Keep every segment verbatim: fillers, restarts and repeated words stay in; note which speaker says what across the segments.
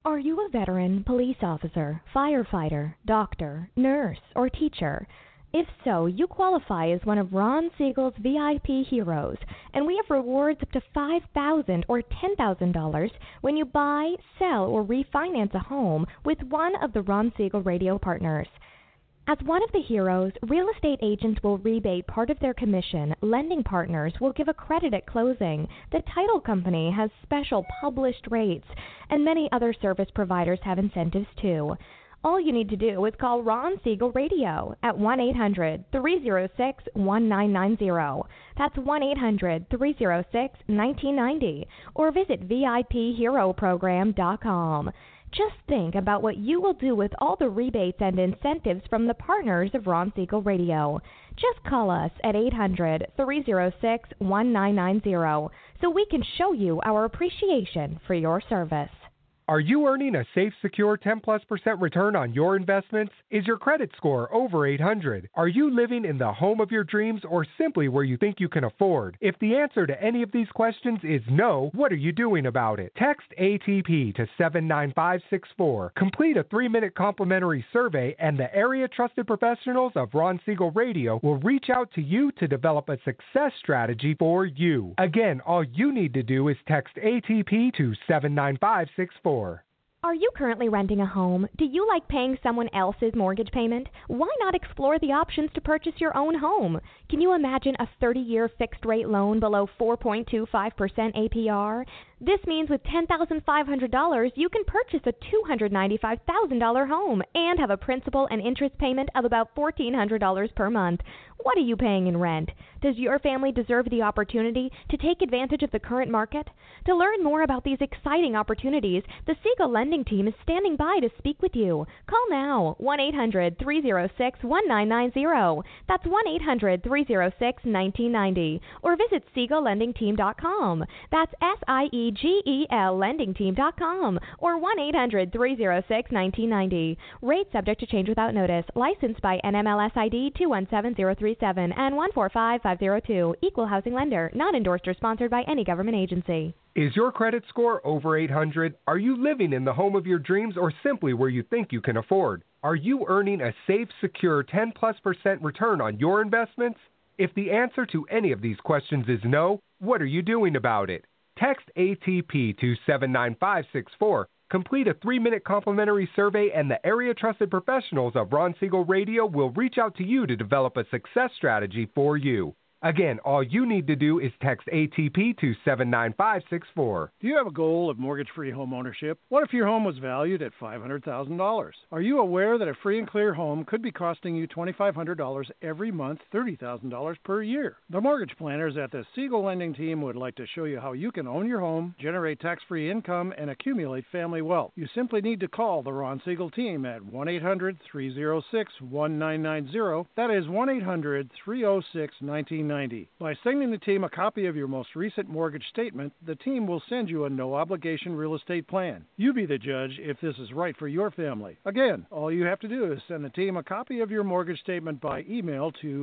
Speaker 1: Are you a veteran, police officer, firefighter, doctor, nurse, or teacher? If so, you qualify as one of Ron Siegel's V I P heroes, and we have rewards up to five thousand dollars or ten thousand dollars when you buy, sell, or refinance a home with one of the Ron Siegel radio partners. As one of the heroes, real estate agents will rebate part of their commission, lending partners will give a credit at closing, the title company has special published rates, and many other service providers have incentives too. All you need to do is call Ron Siegel Radio at one eight hundred, three oh six, one nine nine oh. That's one eight hundred, three oh six, one nine nine oh, or visit V I P hero program dot com. Just think about what you will do with all the rebates and incentives from the partners of Ron Siegel Radio. Just call us at eight hundred, three oh six, one nine nine oh so we can show you our appreciation for your service.
Speaker 2: Are you earning a safe, secure ten plus percent return on your investments? Is your credit score over eight hundred? Are you living in the home of your dreams or simply where you think you can afford? If the answer to any of these questions is no, what are you doing about it? Text A T P to seven nine five six four. Complete a three-minute complimentary survey and the area trusted professionals of Ron Siegel Radio will reach out to you to develop a success strategy for you. Again, all you need to do is text A T P to seven nine five six four.
Speaker 1: Are you currently renting a home? Do you like paying someone else's mortgage payment? Why not explore the options to purchase your own home? Can you imagine a thirty-year fixed-rate loan below four point two five percent A P R? This means with ten thousand five hundred dollars, you can purchase a two hundred ninety-five thousand dollars home and have a principal and interest payment of about one thousand four hundred dollars per month. What are you paying in rent? Does your family deserve the opportunity to take advantage of the current market? To learn more about these exciting opportunities, the Siegel Lending Team is standing by to speak with you. Call now, one eight hundred, three oh six, one nine nine oh. That's one eight hundred, three oh six, one nine nine oh. Or visit Siegel Lending Team dot com. That's S I E G E L Lending Team dot com or one eight hundred, three oh six, one nine nine oh. Rate subject to change without notice. Licensed by N M L S I D two one seven zero three seven and one four five five zero two. Equal housing lender. Not endorsed or sponsored by any government agency.
Speaker 2: Is your credit score over eight hundred? Are you living in the home of your dreams or simply where you think you can afford? Are you earning a safe, secure ten plus percent return on your investments? If the answer to any of these questions is no, what are you doing about it? Text A T P to seven nine five six four. Complete a three-minute complimentary survey and the area-trusted professionals of Ron Siegel Radio will reach out to you to develop a success strategy for you. Again, all you need to do is text A T P to seven nine five six four.
Speaker 3: Do you have a goal of mortgage-free home ownership? What if your home was valued at five hundred thousand dollars? Are you aware that a free and clear home could be costing you two thousand five hundred dollars every month, thirty thousand dollars per year? The mortgage planners at the Siegel Lending Team would like to show you how you can own your home, generate tax-free income, and accumulate family wealth. You simply need to call the Ron Siegel Team at one eight hundred, three oh six, one nine nine oh. That is one eight hundred, three oh six, one nine nine oh. By sending the team a copy of your most recent mortgage statement, the team will send you a no-obligation real estate plan. You be the judge if this is right for your family. Again, all you have to do is send the team a copy of your mortgage statement by email to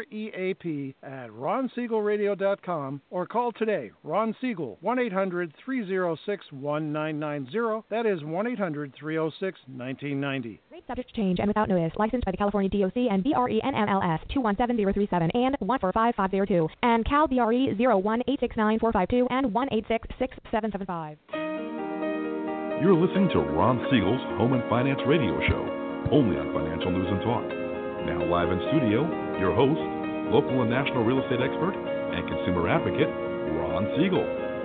Speaker 3: reap at ron siegel radio dot com or call today, Ron Siegel, one eight hundred, three oh six, one nine nine oh. That is one eight hundred, three oh six, one nine nine oh.
Speaker 1: Rate subject to change and without notice. Licensed by the California D O C and B R E N M L S two one seven zero three seven and one four five five zero two and Cal B R E zero one eight six nine four five two and one eight six six seven seven five.
Speaker 4: You're listening to Ron Siegel's Home and Finance Radio Show, only on Financial News and Talk. Now live in studio, your host, local and national real estate expert and consumer advocate, Ron Siegel.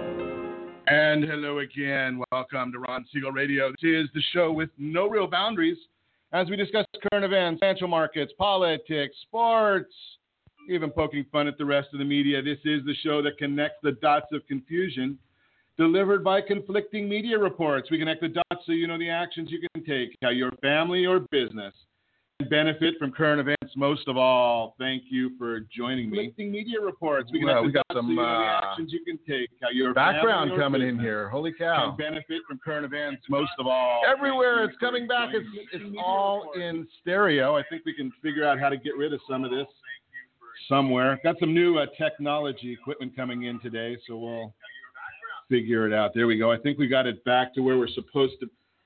Speaker 5: And hello again. Welcome to Ron Siegel Radio. This is the show with no real boundaries as we discuss current events, financial markets, politics, sports, even poking fun at the rest of the media. This is the show that connects the dots of confusion delivered by conflicting media reports. We connect the dots so you know the actions you can take, how your family or business can benefit from current events. Most of all, thank you for joining me. Conflicting media reports. We,
Speaker 6: well, we got some
Speaker 5: so you know
Speaker 6: uh,
Speaker 5: the actions you can take, how your
Speaker 6: background
Speaker 5: family or
Speaker 6: coming in
Speaker 5: business
Speaker 6: here. Holy cow.
Speaker 5: can benefit from current events. Most of all,
Speaker 6: Everywhere it's coming back. It's, it's all in stereo.
Speaker 5: I think we can figure out how to get rid of some of this somewhere. Got some new uh, technology equipment coming in today, so we'll figure it out. There we go. I think we got it back to where we're supposed to.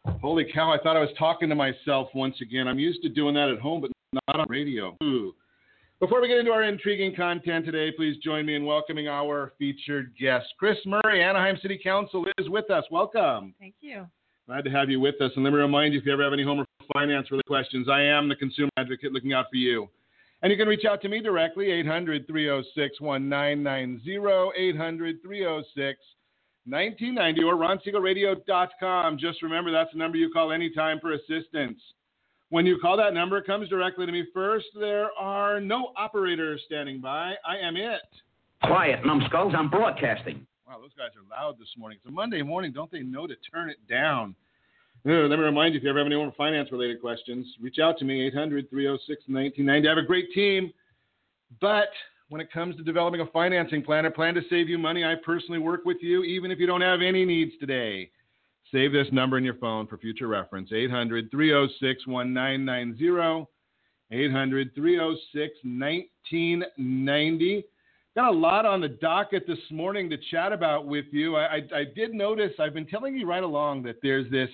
Speaker 5: Holy cow, I thought I was talking to myself once again. I'm used to doing that at home, but not on radio. Ooh. Before we get into our intriguing content today, please join me in welcoming our featured guest. Chris Murray, Anaheim City Council, is with us. Welcome.
Speaker 7: Thank you.
Speaker 5: Glad to have you with us. And let me remind you, if you ever have any home or finance-related questions, I am the consumer advocate looking out for you. And you can reach out to me directly, eight hundred, three oh six, one nine nine zero, eight hundred, three oh six, one nine nine zero, or ron siegel radio dot com. Just remember, that's the number you call anytime for assistance. When you call that number, it comes directly to me first. There are no operators standing by. I am it.
Speaker 8: Quiet, numbskulls. I'm broadcasting.
Speaker 5: Wow, those guys are loud this morning. It's a Monday morning. Don't they know to turn it down? Uh, let me remind you, if you ever have any more finance-related questions, reach out to me, eight hundred, three oh six, one nine nine zero. I have a great team, but when it comes to developing a financing plan, I plan to save you money. I personally work with you, even if you don't have any needs today. Save this number in your phone for future reference, eight hundred, three oh six, one nine nine zero, eight hundred, three oh six, one nine nine zero. Got a lot on the docket this morning to chat about with you. I, I, I did notice, I've been telling you right along that there's this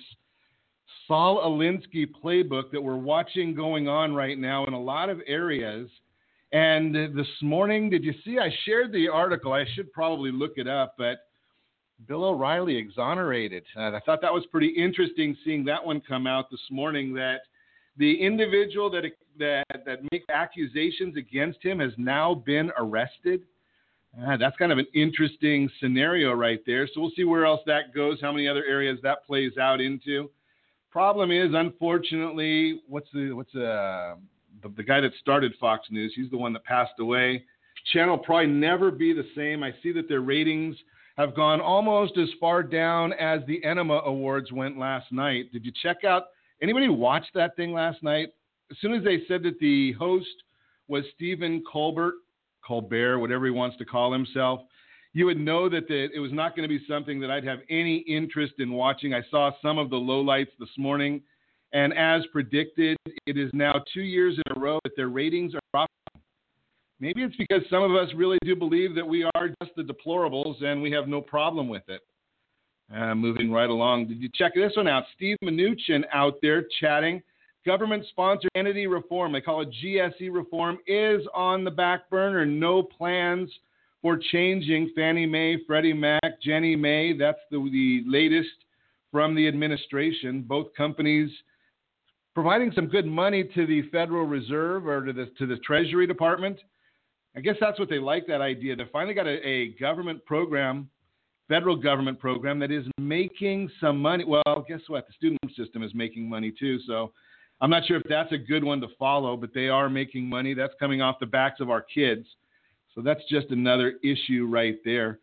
Speaker 5: Saul Alinsky playbook that we're watching going on right now in a lot of areas. And this morning, did you see, I shared the article. I should probably look it up, but Bill O'Reilly exonerated. Uh, I thought that was pretty interesting seeing that one come out this morning, that the individual that that that makes accusations against him has now been arrested. Uh, that's kind of an interesting scenario right there. So we'll see where else that goes, how many other areas that plays out into. Problem is, unfortunately, what's the what's uh, the, the guy that started Fox News? He's the one that passed away. Channel will probably never be the same. I see that their ratings have gone almost as far down as the Enema Awards went last night. Did you check out? Anybody watch that thing last night? As soon as they said that the host was Stephen Colbert, Colbert, whatever he wants to call himself, you would know that the, it was not going to be something that I'd have any interest in watching. I saw some of the lowlights this morning, and as predicted, it is now two years in a row that their ratings are dropping. Maybe it's because some of us really do believe that we are just the deplorables and we have no problem with it. Uh, moving right along. Did you check this one out? Steve Mnuchin out there chatting. Government-sponsored entity reform, they call it G S E reform, is on the back burner. No plans for changing Fannie Mae, Freddie Mac, Ginnie Mae. That's the, the latest from the administration. Both companies providing some good money to the Federal Reserve or to the, to the Treasury Department. I guess that's what they like, that idea. They finally got a, a government program, federal government program that is making some money. Well, guess what? The student system is making money too. So I'm not sure if that's a good one to follow, but they are making money. That's coming off the backs of our kids. So that's just another issue right there.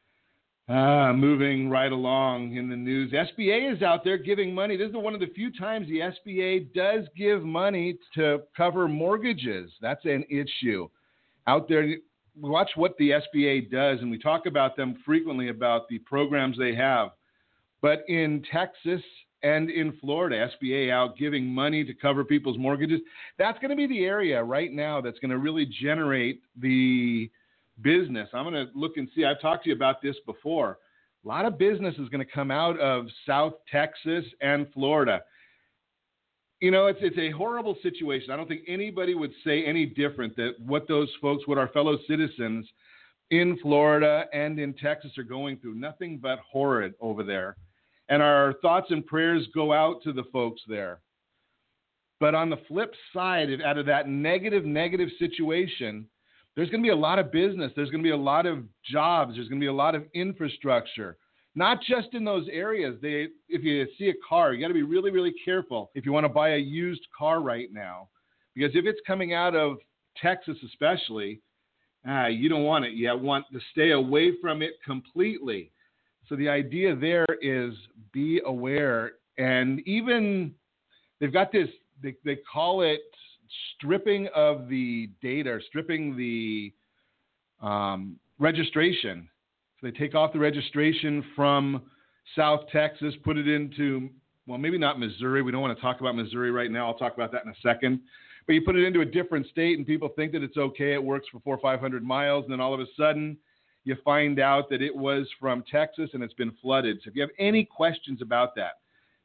Speaker 5: Uh, moving right along in the news. S B A is out there giving money. This is one of the few times the S B A does give money to cover mortgages. That's an issue. Out there, watch what the S B A does, and we talk about them frequently about the programs they have. But in Texas and in Florida, S B A out giving money to cover people's mortgages. That's going to be the area right now that's going to really generate the business. I'm going to look and see. I've talked to you about this before. A lot of business is going to come out of South Texas and Florida. You know, it's it's a horrible situation. I don't think anybody would say any different that what those folks, what our fellow citizens in Florida and in Texas are going through. Nothing but horrid over there. And our thoughts and prayers go out to the folks there. But on the flip side, out of that negative, negative situation, there's going to be a lot of business. There's going to be a lot of jobs. There's going to be a lot of infrastructure. Not just in those areas. They, if you see a car, you got to be really, really careful if you want to buy a used car right now. Because if it's coming out of Texas especially, uh, you don't want it. You want to stay away from it completely. So the idea there is be aware. And even they've got this, they, they call it stripping of the data, or stripping the um, registration. So they take off the registration from South Texas, put it into, well, maybe not Missouri. We don't want to talk about Missouri right now. I'll talk about that in a second. But you put it into a different state and people think that it's okay. It works for four or five hundred miles. And then all of a sudden you find out that it was from Texas and it's been flooded. So if you have any questions about that,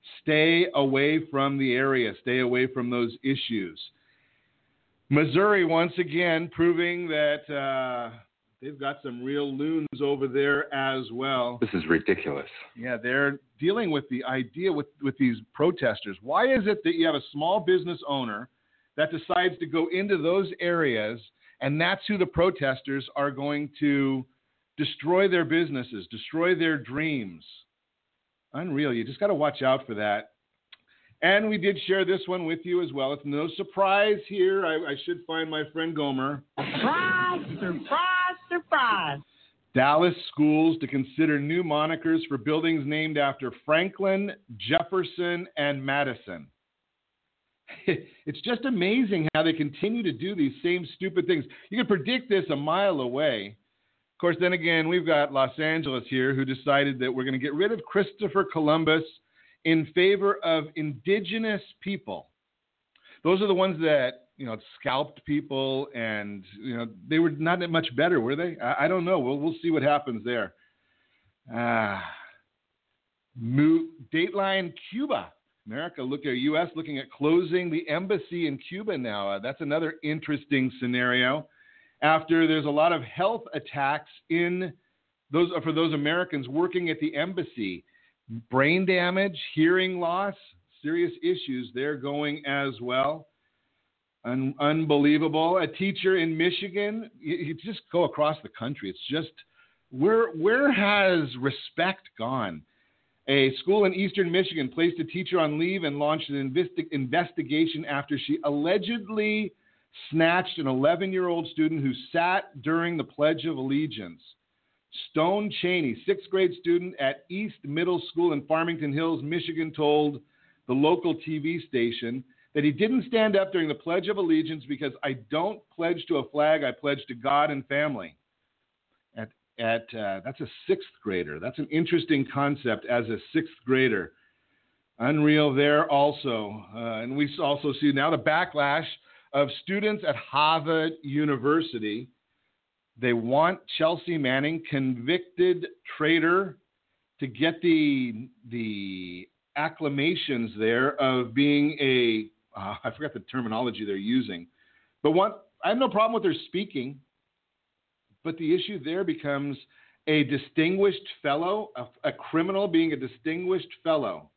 Speaker 5: Stay away from the area. Stay away from those issues. Missouri, once again, proving that uh, they've got some real loons over there as well.
Speaker 7: This is ridiculous.
Speaker 5: Yeah, they're dealing with the idea with, with these protesters. Why is it that you have a small business owner that decides to go into those areas, and that's who the protesters are going to destroy their businesses, destroy their dreams? Unreal. You just got to watch out for that. And we did share this one with you as well. It's no surprise here. I, I should find my friend Gomer.
Speaker 9: Surprise, surprise, surprise.
Speaker 5: Dallas schools to consider new monikers for buildings named after Franklin, Jefferson, and Madison. It's just amazing how they continue to do these same stupid things. You can predict this a mile away. Of course, then again, we've got Los Angeles here who decided that we're going to get rid of Christopher Columbus in favor of indigenous people. Those are the ones that, you know, scalped people, and, you know, they were not that much better, were they? I, I don't know. We'll, we'll see what happens there. Ah, Mo- Dateline Cuba. America, look at U S looking at closing the embassy in Cuba now. Uh, that's another interesting scenario. After there's a lot of health attacks in those for those Americans working at the embassy, brain damage, hearing loss, serious issues there going as well. Un- unbelievable. A teacher in Michigan, you, you just go across the country. It's just where where has respect gone? A school in eastern Michigan placed a teacher on leave and launched an investi- investigation after she allegedly snatched an eleven-year-old student who sat during the Pledge of Allegiance. Stone Cheney, sixth grade student at East Middle School in Farmington Hills, Michigan, told the local T V station that he didn't stand up during the Pledge of Allegiance because I don't pledge to a flag, I pledge to God and family. At At uh, that's a sixth grader. That's an interesting concept as a sixth grader. Unreal there also. Uh, and we also see now the backlash of students at Harvard University. They want Chelsea Manning, convicted traitor, to get the the acclamations there of being a, uh, I forgot the terminology they're using. But one, I have no problem with her speaking. But the issue there becomes a distinguished fellow, a, a criminal being a distinguished fellow.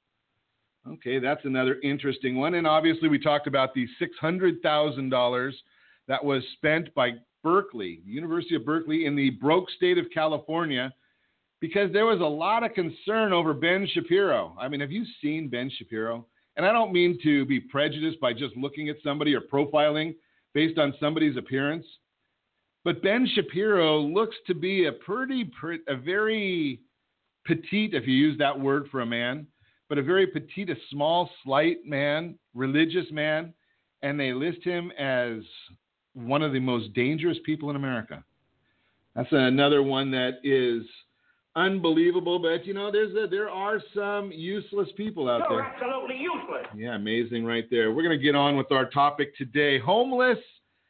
Speaker 5: Okay, that's another interesting one. And obviously we talked about the six hundred thousand dollars that was spent by Berkeley, the University of Berkeley in the broke state of California, because there was a lot of concern over Ben Shapiro. I mean, have you seen Ben Shapiro? And I don't mean to be prejudiced by just looking at somebody or profiling based on somebody's appearance. But Ben Shapiro looks to be a pretty, a very petite, if you use that word for a man, but a very petite, a small, slight man, religious man, and they list him as one of the most dangerous people in America. That's another one that is unbelievable, but, you know, there's a, there are some useless people out
Speaker 9: You're
Speaker 5: there.
Speaker 9: absolutely useless.
Speaker 5: Yeah, amazing right there. We're going to get on with our topic today. Homeless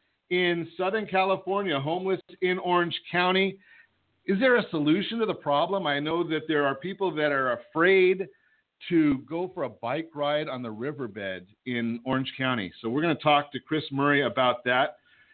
Speaker 5: in Southern California, homeless in Orange County. Is there a solution to the problem? I know that there are people that are afraid to go for a bike ride on the riverbed in Orange County. So we're going to talk to Chris Murray about that.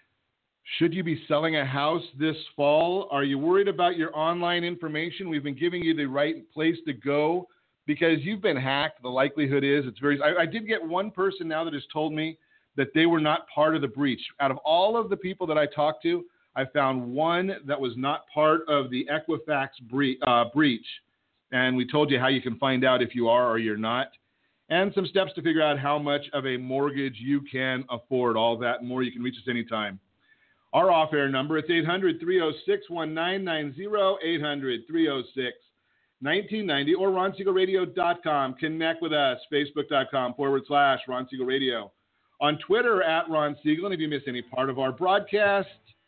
Speaker 5: Should you be selling a house this fall? Are you worried about your online information? We've been giving you the right place to go because you've been hacked. The likelihood is it's very, I, I did get one person now that has told me that they were not part of the breach. Out of all of the people that I talked to, I found one that was not part of the Equifax bre- uh, breach. And we told you how you can find out if you are or you're not. And some steps to figure out how much of a mortgage you can afford. All that and more. You can reach us anytime. Our off-air number, it's eight hundred, three oh six, one nine nine zero, eight hundred, three oh six, nineteen ninety, or ron siegel radio dot com. Connect with us, facebook.com forward slash Ron Siegel Radio. On Twitter, at Ron Siegel. And if you miss any part of our broadcast,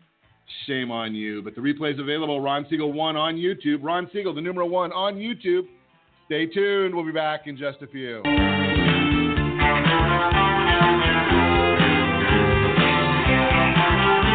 Speaker 5: shame on you. But the replay is available, Ron Siegel one on YouTube. Ron Siegel, the numeral one on YouTube. Stay tuned. We'll be back in just a few.
Speaker 2: Are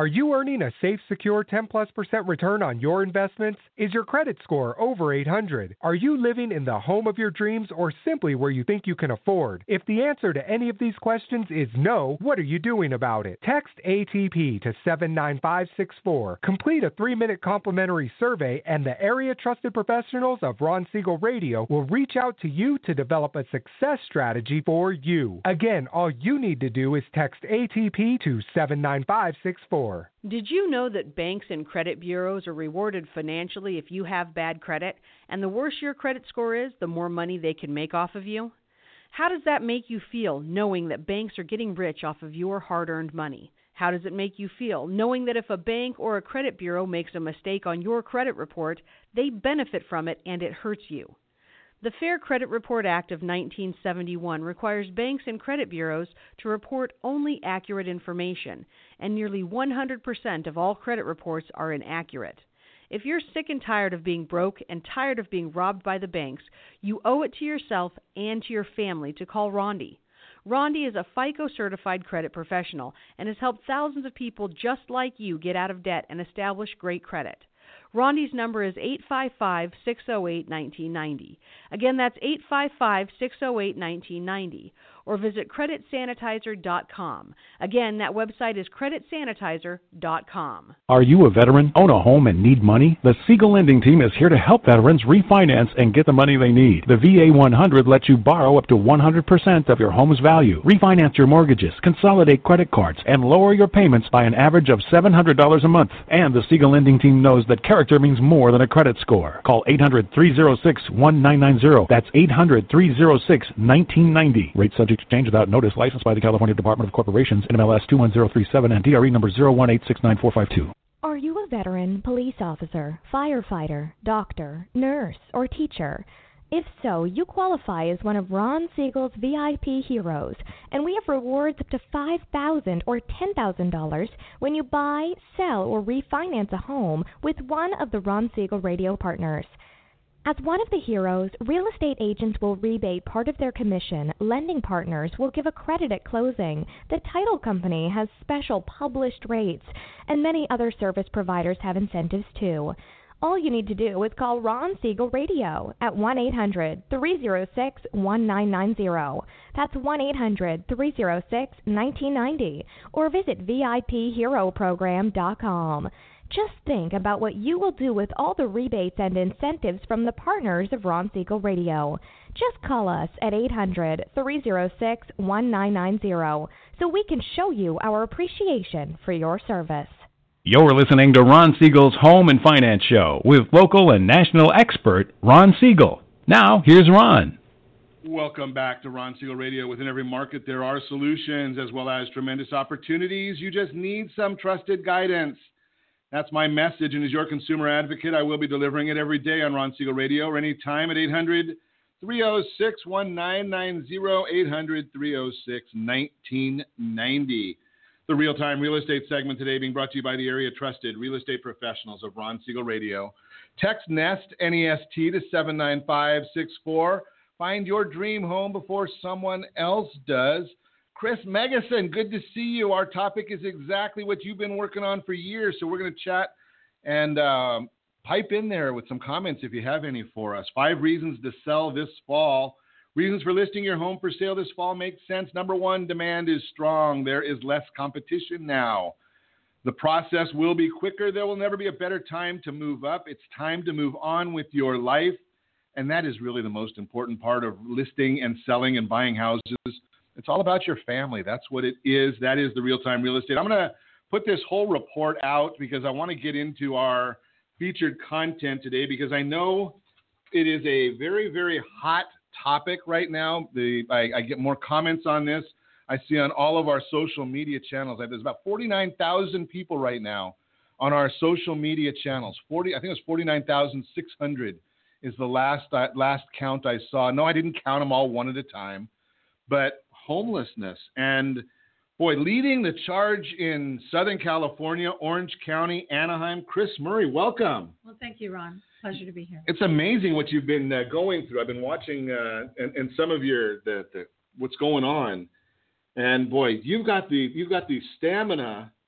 Speaker 2: Are you earning a safe, secure ten plus percent return on your investments? Is your credit score over eight hundred? Are you living in the home of your dreams or simply where you think you can afford? If the answer to any of these questions is no, what are you doing about it? Text A T P to seven nine five six four. Complete a three-minute complimentary survey and the area trusted professionals of Ron Siegel Radio will reach out to you to develop a success strategy for you. Again, all you need to do is text A T P to seven nine five six four.
Speaker 7: Did you know that banks and credit bureaus are rewarded financially if you have bad credit? And the worse your credit score is, the more money they can make off of you? How does that make you feel, knowing that banks are getting rich off of your hard-earned money? How does it make you feel, knowing that if a bank or a credit bureau makes a mistake on your credit report, they benefit from it and it hurts you? The Fair Credit Report Act of nineteen seventy-one requires banks and credit bureaus to report only accurate information, and nearly one hundred percent of all credit reports are inaccurate. If you're sick and tired of being broke and tired of being robbed by the banks, you owe it to yourself and to your family to call Rondi. Rondi is a FICO-certified credit professional and has helped thousands of people just like you get out of debt and establish great credit. Rondi's number is eight five five, six oh eight, one nine nine oh. Again, that's eight five five, six oh eight, one nine nine oh. Or visit credit sanitizer dot com. Again, that website is credit sanitizer dot com.
Speaker 10: Are you a veteran, own a home, and need money? The Siegel Lending Team is here to help veterans refinance and get the money they need. The V A one hundred lets you borrow up to one hundred percent of your home's value, refinance your mortgages, consolidate credit cards, and lower your payments by an average of seven hundred dollars a month. And the Siegel Lending Team knows that character means more than a credit score. Call eight hundred, three oh six, one nine nine oh. That's eight hundred, three oh six, one nine nine oh. Rate subject to change without notice. Licensed by the California Department of Corporations, N M L S two one zero three seven and D R E number zero one eight six nine four five two.
Speaker 1: Are you a veteran, police officer, firefighter, doctor, nurse, or teacher? If so, you qualify as one of Ron Siegel's V I P heroes, and we have rewards up to five thousand dollars or ten thousand dollars when you buy, sell, or refinance a home with one of the Ron Siegel Radio partners. As one of the heroes, real estate agents will rebate part of their commission, lending partners will give a credit at closing, the title company has special published rates, and many other service providers have incentives too. All you need to do is call Ron Siegel Radio at one eight hundred, three oh six, one nine nine oh. That's one eight hundred, three oh six, one nine nine oh, or visit V I P hero program dot com. Just think about what you will do with all the rebates and incentives from the partners of Ron Siegel Radio. Just call us at eight hundred, three oh six, one nine nine oh so we can show you our appreciation for your service.
Speaker 10: You're listening to Ron Siegel's Home and Finance Show with local and national expert Ron Siegel. Now, here's Ron.
Speaker 5: Welcome back to Ron Siegel Radio. Within every market, there are solutions as well as tremendous opportunities. You just need some trusted guidance. That's my message, and as your consumer advocate, I will be delivering it every day on Ron Siegel Radio or anytime at eight hundred, three oh six, one nine nine oh, eight hundred, three oh six, one nine nine oh. The real-time real estate segment today being brought to you by the area trusted real estate professionals of Ron Siegel Radio. Text NEST, N E S T, to seven nine five six four. Find your dream home before someone else does. Chris Megason, good to see you. Our topic is exactly what you've been working on for years, so we're going to chat and um, pipe in there with some comments if you have any for us. Five reasons to sell this fall. Reasons for listing your home for sale this fall make sense. Number one, demand is strong. There is less competition now. The process will be quicker. There will never be a better time to move up. It's time to move on with your life, and that is really the most important part of listing and selling and buying houses. It's all about your family. That's what it is. That is the real-time real estate. I'm going to put this whole report out because I want to get into our featured content today because I know it is a very, very hot topic right now. The I, I get more comments on this. I see on all of our social media channels. There's about forty-nine thousand people right now on our social media channels. forty, I think it was forty-nine thousand six hundred is the last uh, last count I saw. No, I didn't count them all one at a time. But homelessness. And boy, leading the charge in Southern California, Orange County, Anaheim, Chris Murray, welcome.
Speaker 11: Well, thank you, Ron. Pleasure to be here.
Speaker 5: It's amazing what you've been uh, going through. I've been watching uh, and, and some of your the, the what's going on. And boy, you've got the you've got the stamina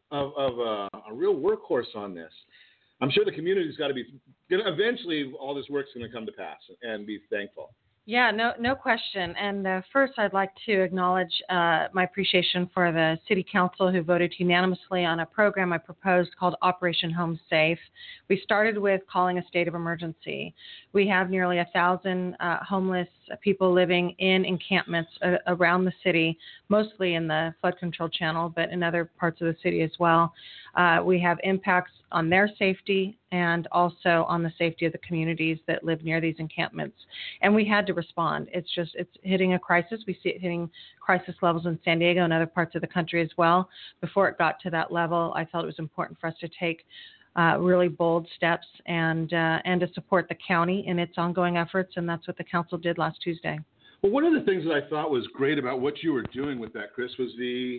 Speaker 5: of, of a, a real workhorse on this. I'm sure the community's got to be, eventually all this work's going to come to pass and be thankful.
Speaker 11: Yeah, no, no question. And uh, first, I'd like to acknowledge uh, my appreciation for the City Council who voted unanimously on a program I proposed called Operation Home Safe. We started with calling a state of emergency. We have nearly a thousand uh, homeless people living in encampments uh, around the city, mostly in the flood control channel, but in other parts of the city as well. Uh, we have impacts on their safety and also on the safety of the communities that live near these encampments. And we had to respond. It's just, it's hitting a crisis. We see it hitting crisis levels in San Diego and other parts of the country as well. Before it got to that level, I felt it was important for us to take uh, really bold steps and uh, and to support the county in its ongoing efforts. And that's what the council did last Tuesday.
Speaker 5: Well, one of the things that I thought was great about what you were doing with that, Chris, was the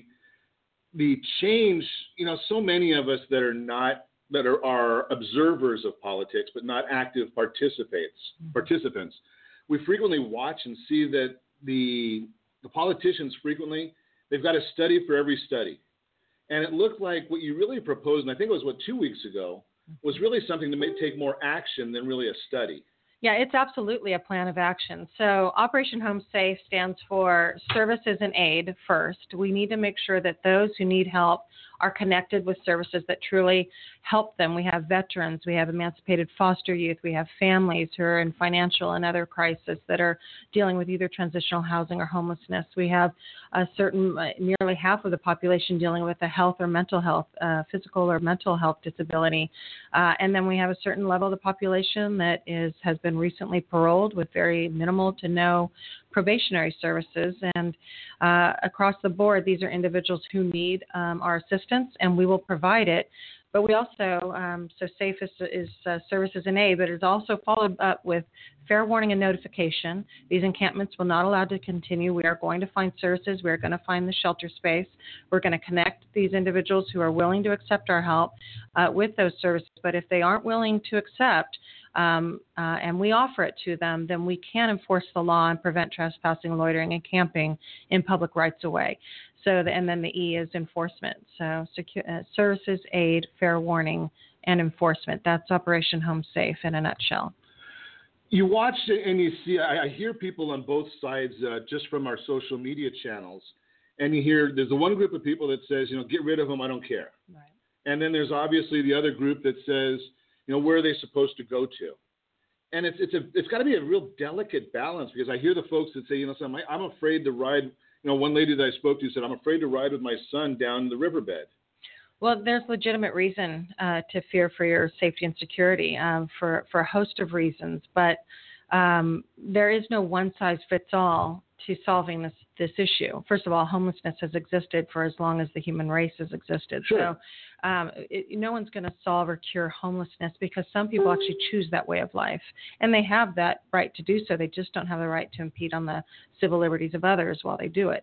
Speaker 5: the change. You know, so many of us that are not that are, are observers of politics, but not active participants. Mm-hmm. Participants, we frequently watch and see that the the politicians frequently they've got a study for every study, and it looked like what you really proposed, and I think it was what two weeks ago, was really something to make, take more action than really a study.
Speaker 11: Yeah, it's absolutely a plan of action. So Operation Home Safe stands for services and aid first. We need to make sure that those who need help are connected with services that truly help them. We have veterans, we have emancipated foster youth, we have families who are in financial and other crises that are dealing with either transitional housing or homelessness. We have a certain, uh, nearly half of the population dealing with a health or mental health, uh, physical or mental health disability. Uh, and then we have a certain level of the population that is has been recently paroled with very minimal to no probationary services. And uh, across the board, these are individuals who need um, our assistance, and we will provide it. But we also, um, so SAFE is, is uh, services and aid, but it's also followed up with fair warning and notification. These encampments will not allow to continue. We are going to find services. We're going to find the shelter space. We're going to connect these individuals who are willing to accept our help uh, with those services. But if they aren't willing to accept, Um, uh, and we offer it to them, then we can enforce the law and prevent trespassing, loitering, and camping in public rights of way. So, the, and then the E is enforcement. So, secu- uh, services, aid, fair warning, and enforcement. That's Operation Home Safe in a nutshell.
Speaker 5: You watch and you see, I, I hear people on both sides uh, just from our social media channels, and you hear there's the one group of people that says, you know, get rid of them, I don't care.
Speaker 11: Right.
Speaker 5: And then there's obviously the other group that says, you know, where are they supposed to go to? And it's it's a it's got to be a real delicate balance, because I hear the folks that say, you know, so I'm afraid to ride. You know, one lady that I spoke to said, I'm afraid to ride with my son down the riverbed.
Speaker 11: Well, there's legitimate reason uh, to fear for your safety and security um, for for a host of reasons, but um, there is no one size fits all to solving this this issue. First of all, homelessness has existed for as long as the human race has existed.
Speaker 5: Sure.
Speaker 11: So um, it, no one's going to solve or cure homelessness, because some people actually choose that way of life, and they have that right to do so. They just don't have the right to impede on the civil liberties of others while they do it.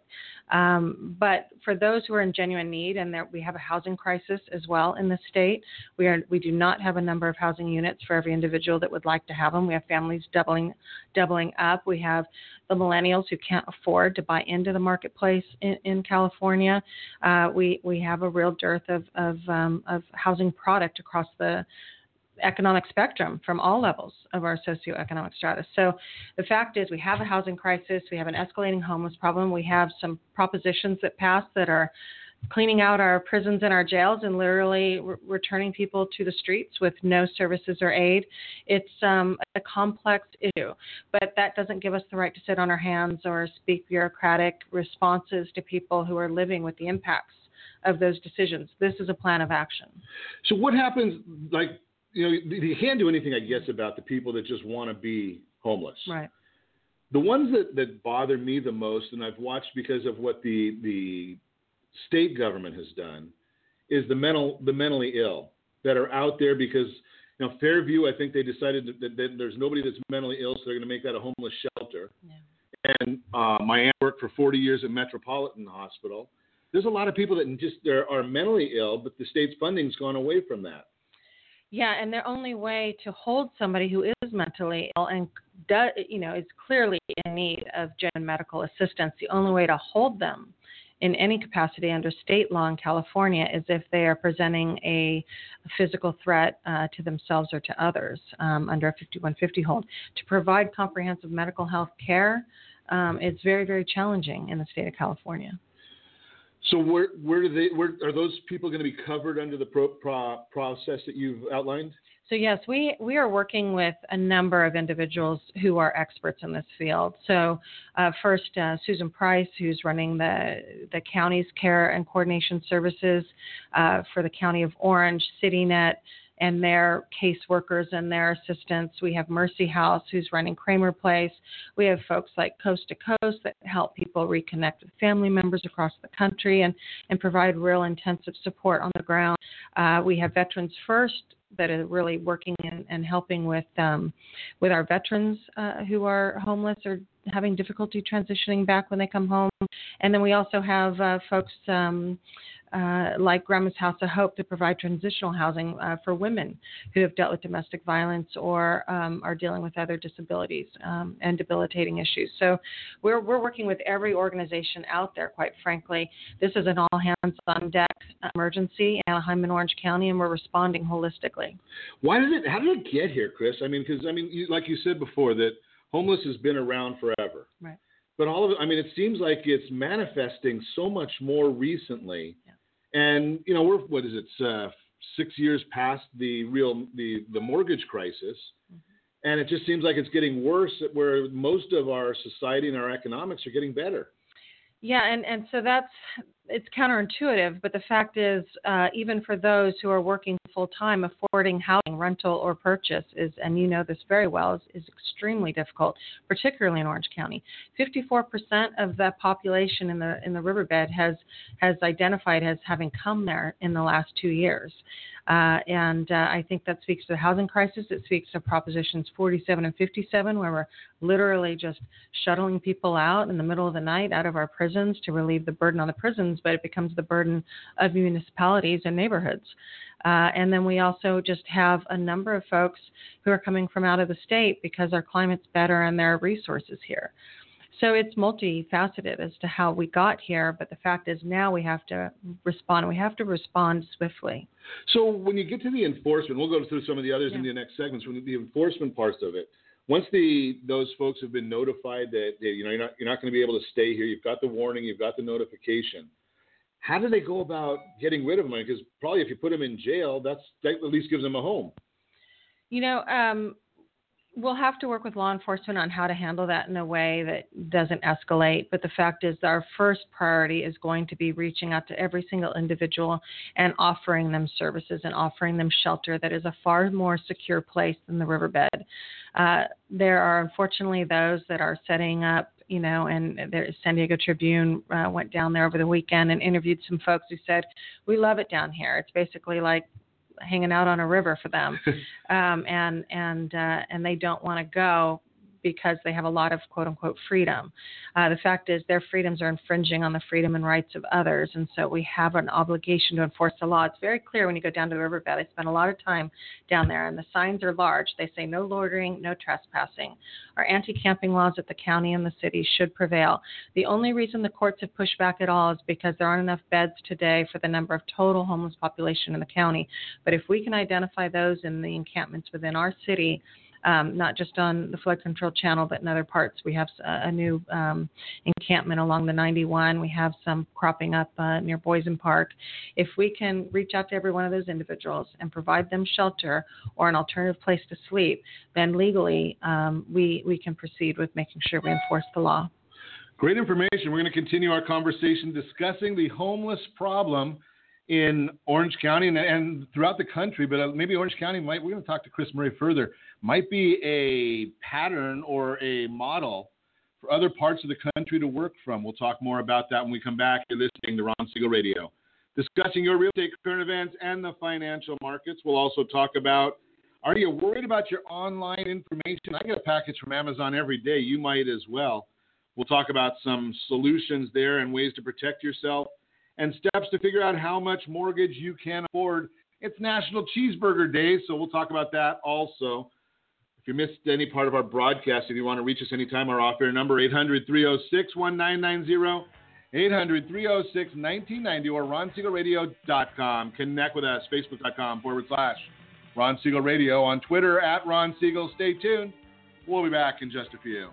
Speaker 11: Um, but for those who are in genuine need, and there, we have a housing crisis as well in the state. We are we do not have a number of housing units for every individual that would like to have them. We have families doubling doubling up. We have the millennials who can't afford to buy into the marketplace in, in California. Uh, we we have a real dearth of of, um, of housing product across the economic spectrum from all levels of our socioeconomic status. So the fact is, we have a housing crisis. We have an escalating homeless problem. We have some propositions that pass that are cleaning out our prisons and our jails and literally re- returning people to the streets with no services or aid. It's um, a complex issue, but that doesn't give us the right to sit on our hands or speak bureaucratic responses to people who are living with the impacts of those decisions. This is a plan of action.
Speaker 5: So what happens, like, you know, you can't do anything, I guess, about the people that just want to be homeless.
Speaker 11: Right.
Speaker 5: The ones that, that bother me the most, and I've watched because of what the the state government has done, is the mental the mentally ill that are out there because, you know, Fairview, I think they decided that, that there's nobody that's mentally ill, so they're going to make that a homeless shelter. Yeah. And uh, my aunt worked for forty years at Metropolitan Hospital. There's a lot of people that just are, are mentally ill, but the state's funding's gone away from that.
Speaker 11: Yeah, and the only way to hold somebody who is mentally ill and does, you know, is clearly in need of genuine medical assistance, the only way to hold them in any capacity under state law in California is if they are presenting a, a physical threat uh, to themselves or to others um, under a fifty-one fifty hold. To provide comprehensive medical health care, um, it's very, very challenging in the state of California.
Speaker 5: So where where do they where are those people going to be covered under the pro, pro, process that you've outlined?
Speaker 11: So yes, we, we are working with a number of individuals who are experts in this field. So uh, first, uh, Susan Price, who's running the the county's care and coordination services uh, for the County of Orange, CityNet, and their caseworkers and their assistants. We have Mercy House, who's running Kramer Place. We have folks like Coast to Coast that help people reconnect with family members across the country and, and provide real intensive support on the ground. Uh, we have Veterans First that are really working and, and helping with um, with our veterans uh, who are homeless or having difficulty transitioning back when they come home. And then we also have uh, folks um, uh, like Grandma's House of Hope to provide transitional housing uh, for women who have dealt with domestic violence or um, are dealing with other disabilities um, and debilitating issues. So we're we're working with every organization out there, quite frankly. This is an all-hands-on-deck emergency in Anaheim and Orange County, and we're responding holistically.
Speaker 5: Why did it? How did it get here, Chris? I mean, because I mean, you, like you said before, that homeless has been around forever.
Speaker 11: Right.
Speaker 5: But all of it, I mean, it seems like it's manifesting so much more recently.
Speaker 11: Yeah.
Speaker 5: And, you know, we're, what is it, uh, six years past the real, the, the mortgage crisis. Mm-hmm. And it just seems like it's getting worse where most of our society and our economics are getting better.
Speaker 11: Yeah, and, and so that's, it's counterintuitive, but the fact is, uh, even for those who are working full-time, affording housing, rental, or purchase is, and you know this very well, is, is extremely difficult, particularly in Orange County. fifty-four percent of the population in the in the riverbed has has identified as having come there in the last two years. Uh, and uh, I think that speaks to the housing crisis. It speaks to Propositions forty-seven and fifty-seven, where we're literally just shuttling people out in the middle of the night out of our prisons to relieve the burden on the prisons, but it becomes the burden of municipalities and neighborhoods. Uh, and then we also just have a number of folks who are coming from out of the state because our climate's better and there are resources here. So it's multifaceted as to how we got here, but the fact is now we have to respond. We have to respond swiftly.
Speaker 5: So when you get to the enforcement, we'll go through some of the others
Speaker 11: yeah.
Speaker 5: in the next segments. When the enforcement parts of it, once the those folks have been notified that they, you know you're not you're not going to be able to stay here, you've got the warning, you've got the notification. How do they go about getting rid of them? Because probably if you put them in jail, that's that at least gives them a home.
Speaker 11: You know. Um, We'll have to work with law enforcement on how to handle that in a way that doesn't escalate. But the fact is our first priority is going to be reaching out to every single individual and offering them services and offering them shelter that is a far more secure place than the riverbed. Uh, there are unfortunately those that are setting up, you know, and the San Diego Tribune uh, went down there over the weekend and interviewed some folks who said, we love it down here. It's basically like hanging out on a river for them, um, and and uh, and they don't want to go because they have a lot of quote unquote freedom. Uh, the fact is their freedoms are infringing on the freedom and rights of others, and so we have an obligation to enforce the law. It's very clear when you go down to the riverbed. I spent a lot of time down there, and the signs are large. They say no loitering, no trespassing. Our anti-camping laws at the county and the city should prevail. The only reason the courts have pushed back at all is because there aren't enough beds today for the number of total homeless population in the county. But if we can identify those in the encampments within our city, Um, not just on the flood control channel, but in other parts. We have a, a new um, encampment along the ninety-one. We have some cropping up uh, near Boysen Park. If we can reach out to every one of those individuals and provide them shelter or an alternative place to sleep, then legally um, we, we can proceed with making sure we enforce the law.
Speaker 5: Great information. We're going to continue our conversation discussing the homeless problem in Orange County and, and throughout the country, but uh, maybe Orange County might, we're going to talk to Chris Murray further, might be a pattern or a model for other parts of the country to work from. We'll talk more about that when we come back. You're listening to Ron Siegel Radio, discussing your real estate current events and the financial markets. We'll also talk about, are you worried about your online information? I get a package from Amazon every day. You might as well. We'll talk about some solutions there and ways to protect yourself and steps to figure out how much mortgage you can afford. It's National Cheeseburger Day, so we'll talk about that also. If you missed any part of our broadcast, if you want to reach us anytime, our off-air number, eight hundred, three oh six, nineteen ninety. eight hundred, three oh six, nineteen ninety or ron siegel radio dot com. Connect with us, facebook.com forward slash Ron Siegel Radio, on Twitter at Ron Siegel. Stay tuned. We'll be back in just a few.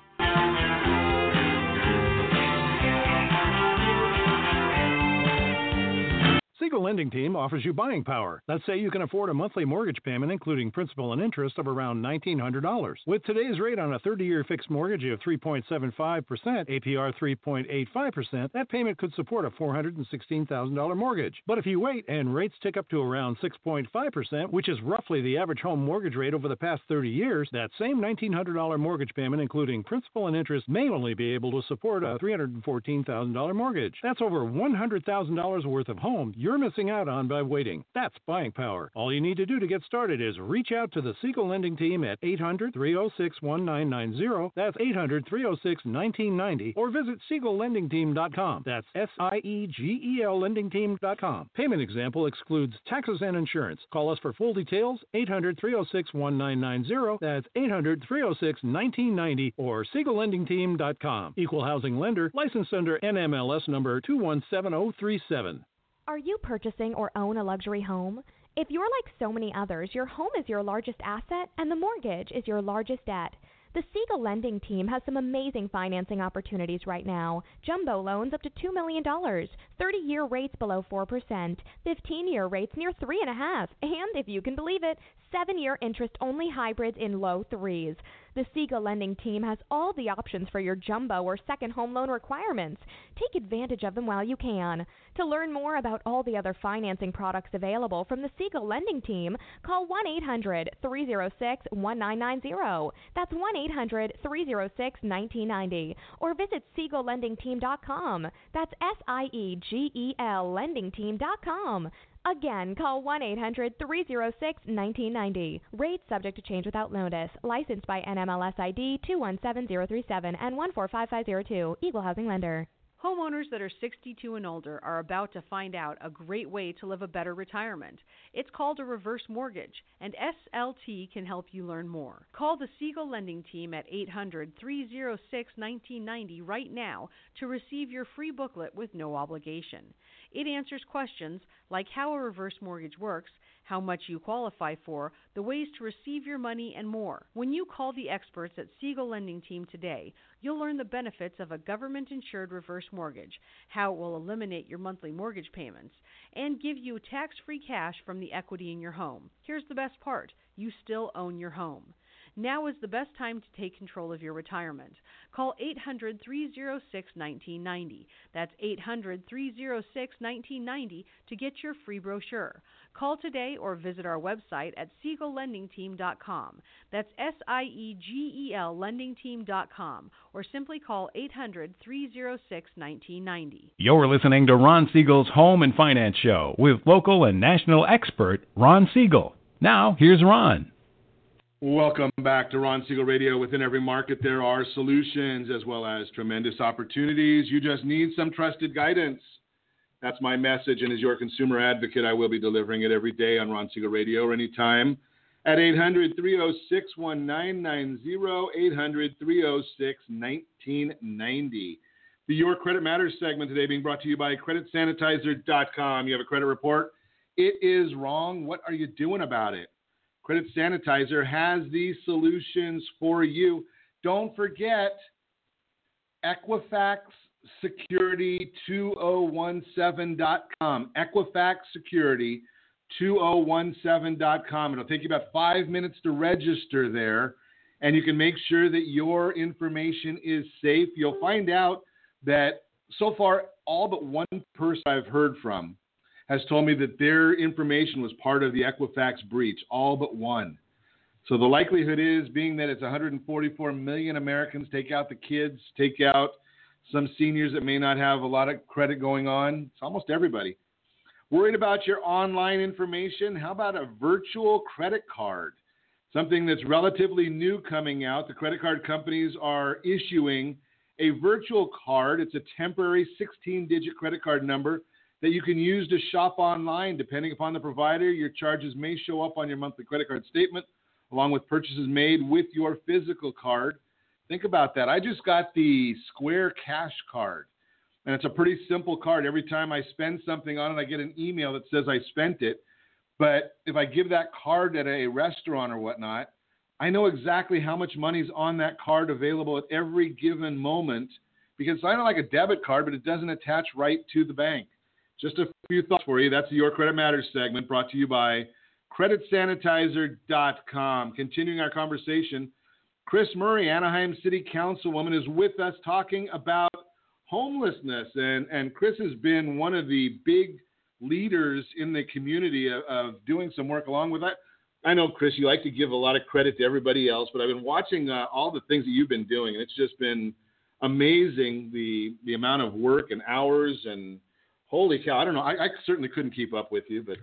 Speaker 3: Siegel Lending Team offers you buying power. Let's say you can afford a monthly mortgage payment, including principal and interest, of around nineteen hundred dollars. With today's rate on a thirty-year fixed mortgage of three point seven five percent, A P R three point eight five percent, that payment could support a four hundred sixteen thousand dollars mortgage. But if you wait and rates tick up to around six point five percent, which is roughly the average home mortgage rate over the past thirty years, that same nineteen hundred dollars mortgage payment, including principal and interest, may only be able to support a three hundred fourteen thousand dollars mortgage. That's over one hundred thousand dollars worth of home you're missing out on by waiting. That's buying power. All you need to do to get started is reach out to the Siegel Lending Team at eight hundred, three oh six, nineteen ninety. That's eight hundred, three oh six, nineteen ninety. Or visit siegel lending team dot com. That's S I E G E L lending team dot com. Payment example excludes taxes and insurance. Call us for full details, eight hundred, three oh six, nineteen ninety. That's eight hundred, three oh six, nineteen ninety or siegel lending team dot com. Equal housing lender, licensed under N M L S number two one seven oh three seven.
Speaker 1: Are you purchasing or own a luxury home? If you're like so many others, your home is your largest asset and the mortgage is your largest debt. The Siegel Lending Team has some amazing financing opportunities right now. Jumbo loans up to two million dollars, thirty-year rates below four percent, fifteen-year rates near three point five percent, and, if you can believe it, seven-year interest-only hybrids in low threes. The Siegel Lending Team has all the options for your jumbo or second home loan requirements. Take advantage of them while you can. To learn more about all the other financing products available from the Siegel Lending Team, call one eight hundred, three oh six, nineteen ninety. That's one eight hundred, three oh six, nineteen ninety. Or visit siegel lending team dot com. That's S I E G E L lending team dot com. Again, call one eight hundred, three oh six, nineteen ninety. Rates subject to change without notice. Licensed by N M L S I D two one seven zero three seven and one four five five zero two. Equal housing lender.
Speaker 7: Homeowners that are sixty-two and older are about to find out a great way to live a better retirement. It's called a reverse mortgage, and S L T can help you learn more. Call the Siegel Lending Team at eight hundred, three oh six, nineteen ninety right now to receive your free booklet with no obligation. It answers questions like how a reverse mortgage works, how much you qualify for, the ways to receive your money, and more. When you call the experts at Siegel Lending Team today, you'll learn the benefits of a government-insured reverse mortgage, how it will eliminate your monthly mortgage payments, and give you tax-free cash from the equity in your home. Here's the best part. You still own your home. Now is the best time to take control of your retirement. Call eight hundred, three oh six, nineteen ninety. That's eight hundred, three oh six, nineteen ninety to get your free brochure. Call today or visit our website at siegel lending team dot com. That's S I E G E L lending team dot com. Or simply call eight hundred, three oh six, nineteen ninety.
Speaker 10: You're listening to Ron Siegel's Home and Finance Show with local and national expert Ron Siegel. Now, here's Ron.
Speaker 5: Welcome back to Ron Siegel Radio. Within every market, there are solutions as well as tremendous opportunities. You just need some trusted guidance. That's my message, and as your consumer advocate, I will be delivering it every day on Ron Siegel Radio or anytime at eight hundred, three oh six, nineteen ninety, eight hundred, three oh six, nineteen ninety. The Your Credit Matters segment today being brought to you by credit sanitizer dot com. You have a credit report. It is wrong. What are you doing about it? Credit Sanitizer has these solutions for you. Don't forget Equifax Security two thousand seventeen dot com. Equifax Security two thousand seventeen dot com. It'll take you about five minutes to register there, and you can make sure that your information is safe. You'll find out that so far all but one person I've heard from has told me that their information was part of the Equifax breach, all but one. So the likelihood is, being that it's one hundred forty-four million Americans, take out the kids, take out some seniors that may not have a lot of credit going on, it's almost everybody. Worried about your online information? How about a virtual credit card? Something that's relatively new coming out. The credit card companies are issuing a virtual card. It's a temporary sixteen-digit credit card number that you can use to shop online. Depending upon the provider, your charges may show up on your monthly credit card statement, along with purchases made with your physical card. Think about that. I just got the Square Cash card. And it's a pretty simple card. Every time I spend something on it, I get an email that says I spent it. But if I give that card at a restaurant or whatnot, I know exactly how much money's on that card available at every given moment, because it's kind of like a debit card, but it doesn't attach right to the bank. Just a few thoughts for you. That's the Your Credit Matters segment brought to you by credit sanitizer dot com. Continuing our conversation, Chris Murray, Anaheim City Councilwoman, is with us talking about homelessness. And, and Chris has been one of the big leaders in the community of, of doing some work along with that. I know, Chris, you like to give a lot of credit to everybody else, but I've been watching uh, all the things that you've been doing, and it's just been amazing, the the amount of work and hours, and holy cow, I don't know, I, I certainly couldn't keep up with you, but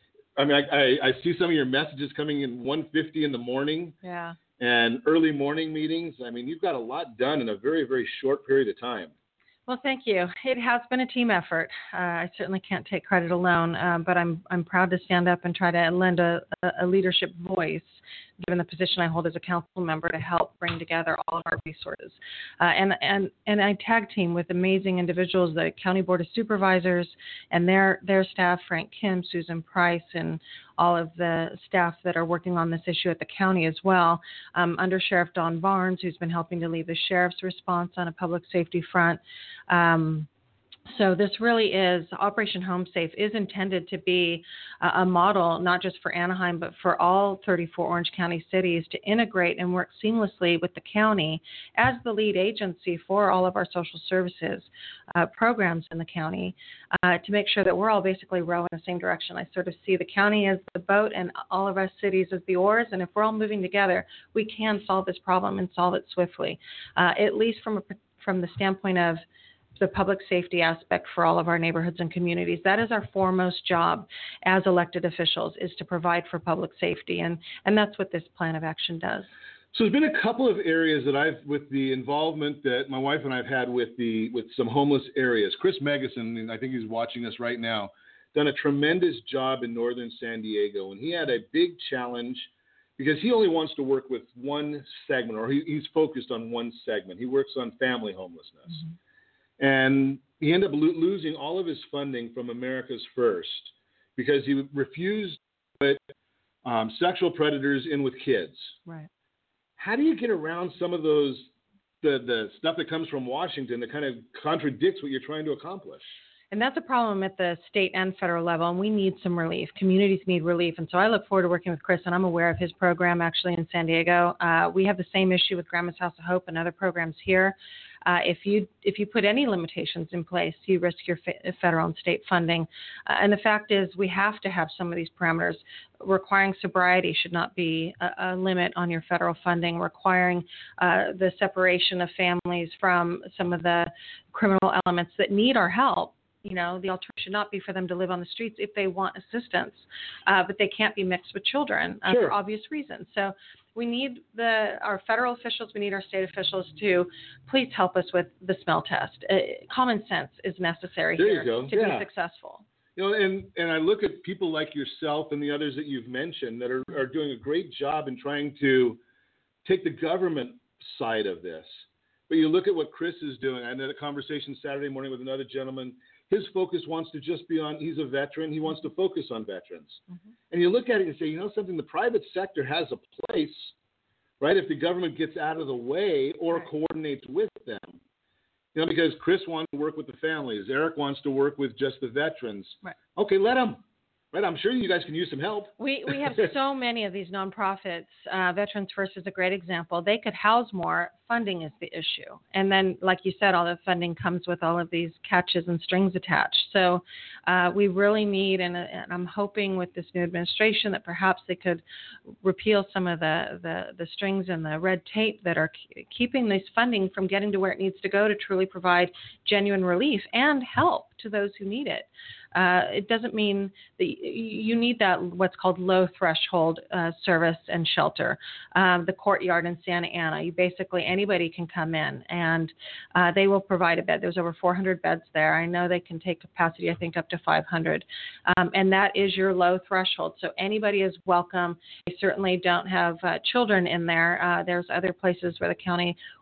Speaker 5: I mean, I, I, I see some of your messages coming in one fifty in the morning,
Speaker 11: yeah,
Speaker 5: and early morning meetings. I mean, you've got a lot done in a very, very short period of time.
Speaker 11: Well, thank you. It has been a team effort. Uh, I certainly can't take credit alone, uh, but I'm I'm proud to stand up and try to lend a, a leadership voice, given the position I hold as a council member, to help bring together all of our resources. Uh, and, and, and I tag team with amazing individuals, the County Board of Supervisors and their, their staff, Frank Kim, Susan Price, and all of the staff that are working on this issue at the county as well. Um, Under Sheriff Don Barnes, who's been helping to lead the sheriff's response on a public safety front. Um, So this really is, Operation Home Safe is intended to be a, a model, not just for Anaheim, but for all thirty-four Orange County cities, to integrate and work seamlessly with the county as the lead agency for all of our social services uh, programs in the county, uh, to make sure that we're all basically rowing in the same direction. I sort of see the county as the boat and all of us cities as the oars, and if we're all moving together, we can solve this problem and solve it swiftly, uh, at least from a, from the standpoint of the public safety aspect for all of our neighborhoods and communities. That is our foremost job as elected officials, is to provide for public safety, and, and that's what this plan of action does.
Speaker 5: So there's been a couple of areas that I've, with the involvement that my wife and I've had with the with some homeless areas. Chris Megason, I think he's watching us right now, done a tremendous job in northern San Diego, and he had a big challenge because he only wants to work with one segment, or he, he's focused on one segment. He works on family homelessness. Mm-hmm. And he ended up lo- losing all of his funding from America's First because he refused to put um, sexual predators in with kids.
Speaker 11: Right.
Speaker 5: How do you get around some of those, the, the stuff that comes from Washington that kind of contradicts what you're trying to accomplish?
Speaker 11: And that's a problem at the state and federal level, and we need some relief. Communities need relief, and so I look forward to working with Chris, and I'm aware of his program actually in San Diego. Uh, we have the same issue with Grandma's House of Hope and other programs here. Uh, if you if you put any limitations in place, you risk your fe- federal and state funding. Uh, and the fact is, we have to have some of these parameters. Requiring sobriety should not be a, a limit on your federal funding. Requiring uh, the separation of families from some of the criminal elements that need our help. You know, the alternative should not be for them to live on the streets if they want assistance, uh, but they can't be mixed with children uh,
Speaker 5: sure.
Speaker 11: for obvious reasons. So we need the our federal officials, we need our state officials to please help us with the smell test. Uh, common sense is necessary
Speaker 5: there
Speaker 11: here
Speaker 5: you go.
Speaker 11: to
Speaker 5: yeah.
Speaker 11: be successful.
Speaker 5: You know, and, and I look at people like yourself and the others that you've mentioned that are, are doing a great job in trying to take the government side of this. But you look at what Chris is doing. I had a conversation Saturday morning with another gentleman. His focus wants to just be on, he's a veteran, he wants to focus on veterans. Mm-hmm. And you look at it and say, you know something, the private sector has a place, right, if the government gets out of the way or right. coordinates with them. You know, because Chris wants to work with the families, Eric wants to work with just the veterans.
Speaker 11: Right.
Speaker 5: Okay, let them. Right, I'm sure you guys can use some help.
Speaker 11: We we have so many of these nonprofits. Uh, Veterans First is a great example. They could house more. Funding is the issue. And then, like you said, all the funding comes with all of these catches and strings attached. So uh, we really need, and, and I'm hoping with this new administration that perhaps they could repeal some of the, the, the strings and the red tape that are k- keeping this funding from getting to where it needs to go to truly provide genuine relief and help to those who need it. Uh, it doesn't mean that you need that what's called low threshold uh, service and shelter. Um, the Courtyard in Santa Ana, you basically anybody can come in and uh, they will provide a bed. There's over four hundred beds there. I know they can take capacity, I think, up to five hundred. Um, and that is your low threshold. So anybody is welcome. They certainly don't have uh, children in there. Uh, there's other places where the county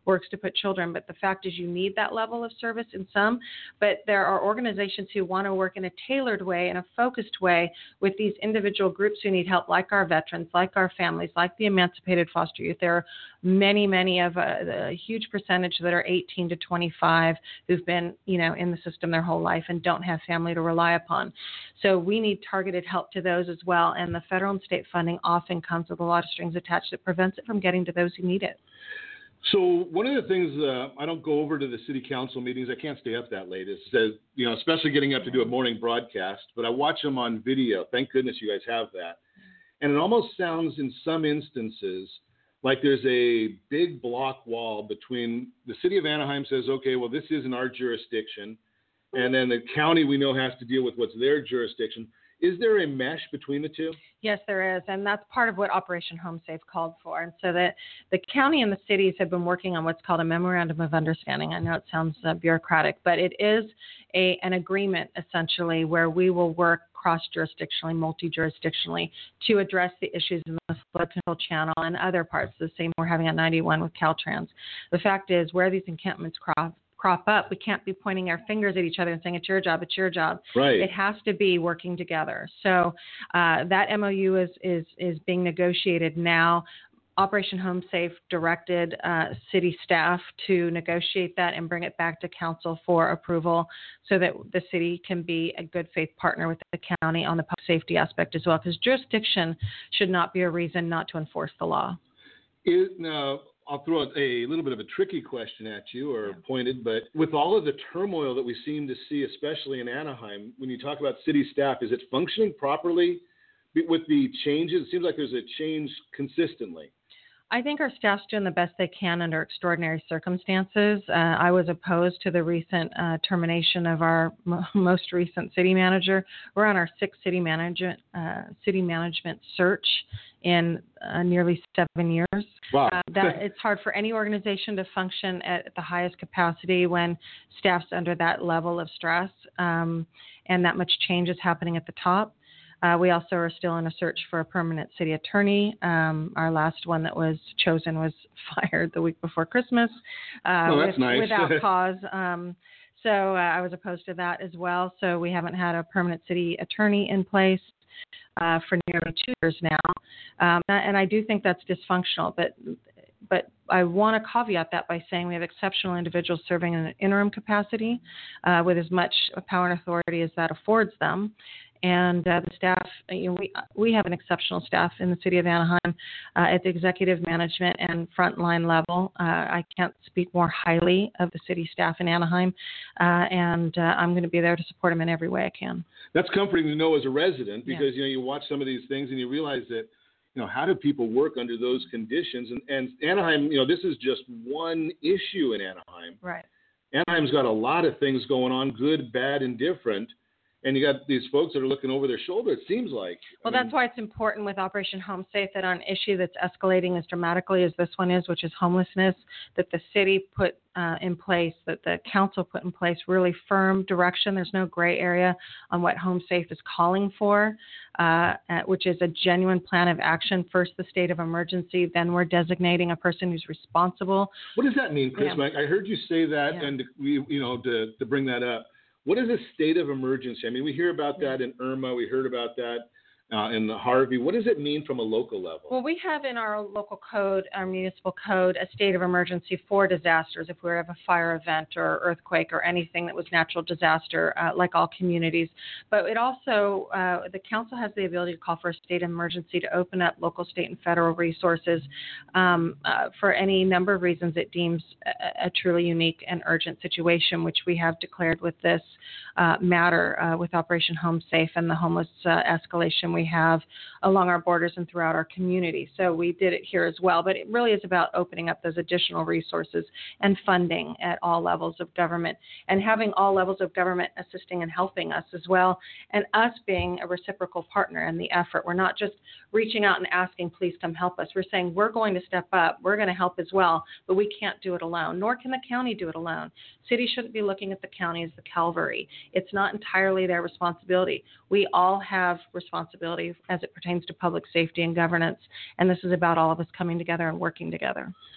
Speaker 11: works to put children. But the fact is you need that level of service in some. But there are organizations who want to work in a tailored way, in a focused way with these individual groups who need help, like our veterans, like our families, like the emancipated foster youth. There are many, many of a, a huge percentage that are eighteen to twenty-five who've been, you know, in the system their whole life and don't have family to rely upon. So we need targeted help to those as well. And the federal and state funding often comes with a lot of strings attached that prevents it from getting to those who need it.
Speaker 5: So one of the things, uh, I don't go over to the city council meetings. I can't stay up that late. Is that, you know, especially getting up to do a morning broadcast, but I watch them on video. Thank goodness you guys have that. And it almost sounds in some instances like there's a big block wall between the city of Anaheim says, okay, well, this isn't our jurisdiction. And then the county we know has to deal with what's their jurisdiction. Is there a mesh between the two?
Speaker 11: Yes, there is. And that's part of what Operation Home Safe called for. And so that the county and the cities have been working on what's called a memorandum of understanding. I know it sounds uh, bureaucratic, but it is a, an agreement essentially where we will work cross-jurisdictionally, multi-jurisdictionally to address the issues in the flood control channel and other parts. The same we're having at ninety-one with Caltrans. The fact is where these encampments crop crop up, we can't be pointing our fingers at each other and saying, it's your job, it's your job.
Speaker 5: Right.
Speaker 11: It has to be working together. So uh, that M O U is, is, is being negotiated now. Operation Home Safe directed uh, city staff to negotiate that and bring it back to council for approval so that the city can be a good faith partner with the county on the public safety aspect as well, because jurisdiction should not be a reason not to enforce the law.
Speaker 5: It, now, I'll throw a little bit of a tricky question at you, or
Speaker 11: yeah.
Speaker 5: pointed, but with all of the turmoil that we seem to see, especially in Anaheim, when you talk about city staff, is it functioning properly with the changes? It seems like there's a change consistently.
Speaker 11: I think our staff's doing the best they can under extraordinary circumstances. Uh, I was opposed to the recent uh, termination of our m- most recent city manager. We're on our sixth city management uh, city management search in uh, nearly seven years.
Speaker 5: Wow.
Speaker 11: Uh, that it's hard for any organization to function at the highest capacity when staff's under that level of stress, um, and that much change is happening at the top. Uh, we also are still in a search for a permanent city attorney. Um, our last one that was chosen was fired the week before Christmas uh,
Speaker 5: oh, that's
Speaker 11: with,
Speaker 5: nice.
Speaker 11: without cause. Um, so uh, I was opposed to that as well. So we haven't had a permanent city attorney in place uh, for nearly two years now. Um, and I do think that's dysfunctional. But But I want to caveat that by saying we have exceptional individuals serving in an interim capacity uh, with as much power and authority as that affords them. And uh, the staff, you know, we we have an exceptional staff in the city of Anaheim uh, at the executive management and frontline level. Uh, I can't speak more highly of the city staff in Anaheim, uh, and uh, I'm going to be there to support them in every way I can.
Speaker 5: That's comforting to know as a resident, because
Speaker 11: yeah.
Speaker 5: you know you watch some of these things and you realize that, you know, how do people work under those conditions? And, and Anaheim, you know, this is just one issue in Anaheim.
Speaker 11: Right.
Speaker 5: Anaheim's got a lot of things going on, good, bad, and different. And you got these folks that are looking over their shoulder, it seems like.
Speaker 11: Well,
Speaker 5: I mean,
Speaker 11: that's why it's important with Operation Home Safe that on an issue that's escalating as dramatically as this one is, which is homelessness, that the city put uh, in place, that the council put in place really firm direction. There's no gray area on what Home Safe is calling for, uh, which is a genuine plan of action. First, the state of emergency. Then we're designating a person who's responsible.
Speaker 5: What does that mean, Chris?
Speaker 11: Yeah.
Speaker 5: I heard you say that,
Speaker 11: Yeah.
Speaker 5: and we, you know, to, to bring that up. What is a state of emergency? I mean, we hear about that in Irma. We heard about that uh, in the Harvey. What does it mean from a local level?
Speaker 11: Well, we have in our local code, our municipal code, a state of emergency for disasters if we have a fire event or earthquake or anything that was natural disaster, uh, like all communities. But it also, uh, the council has the ability to call for a state of emergency to open up local, state, and federal resources um, uh, for any number of reasons it deems a, a truly unique and urgent situation, which we have declared with this uh, matter uh, with Operation Home Safe and the homeless uh, escalation we have along our borders and throughout our community. So we did it here as well, but it really is about opening up those additional resources and funding at all levels of government, and having all levels of government assisting and helping us as well, and us being a reciprocal partner in the effort. We're not just reaching out and asking, please come help us. We're saying we're going to step up, we're going to help as well, but we can't do it alone, nor can the county do it alone. Cities shouldn't be looking at the county as the Calvary. It's not entirely their responsibility. We all have responsibility as it pertains to public safety and governance, and this is about all of us coming together and working together.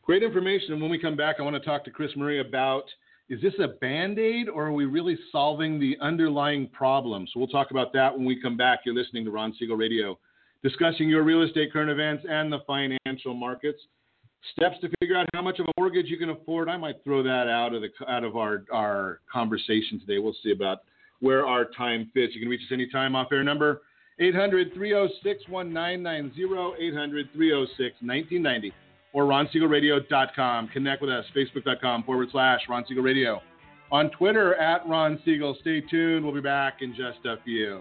Speaker 5: Great information. And when we come back, I want to talk to Chris Murray about, is this a Band-Aid or are we really solving the underlying problem? So we'll talk about that when we come back. You're listening to Ron Siegel Radio, discussing your real estate current events and the financial markets. Steps to figure out how much of a mortgage you can afford. I might throw that out of the out of our, our conversation today. We'll see about where our time fits. You can reach us anytime. Off-air number, eight hundred, three oh six, one nine nine zero, eight hundred, three oh six, nineteen ninety. Or ron siegel radio dot com. Connect with us, facebook.com forward slash Ron Siegel Radio. On Twitter, at Ron Siegel. Stay tuned. We'll be back in just a few.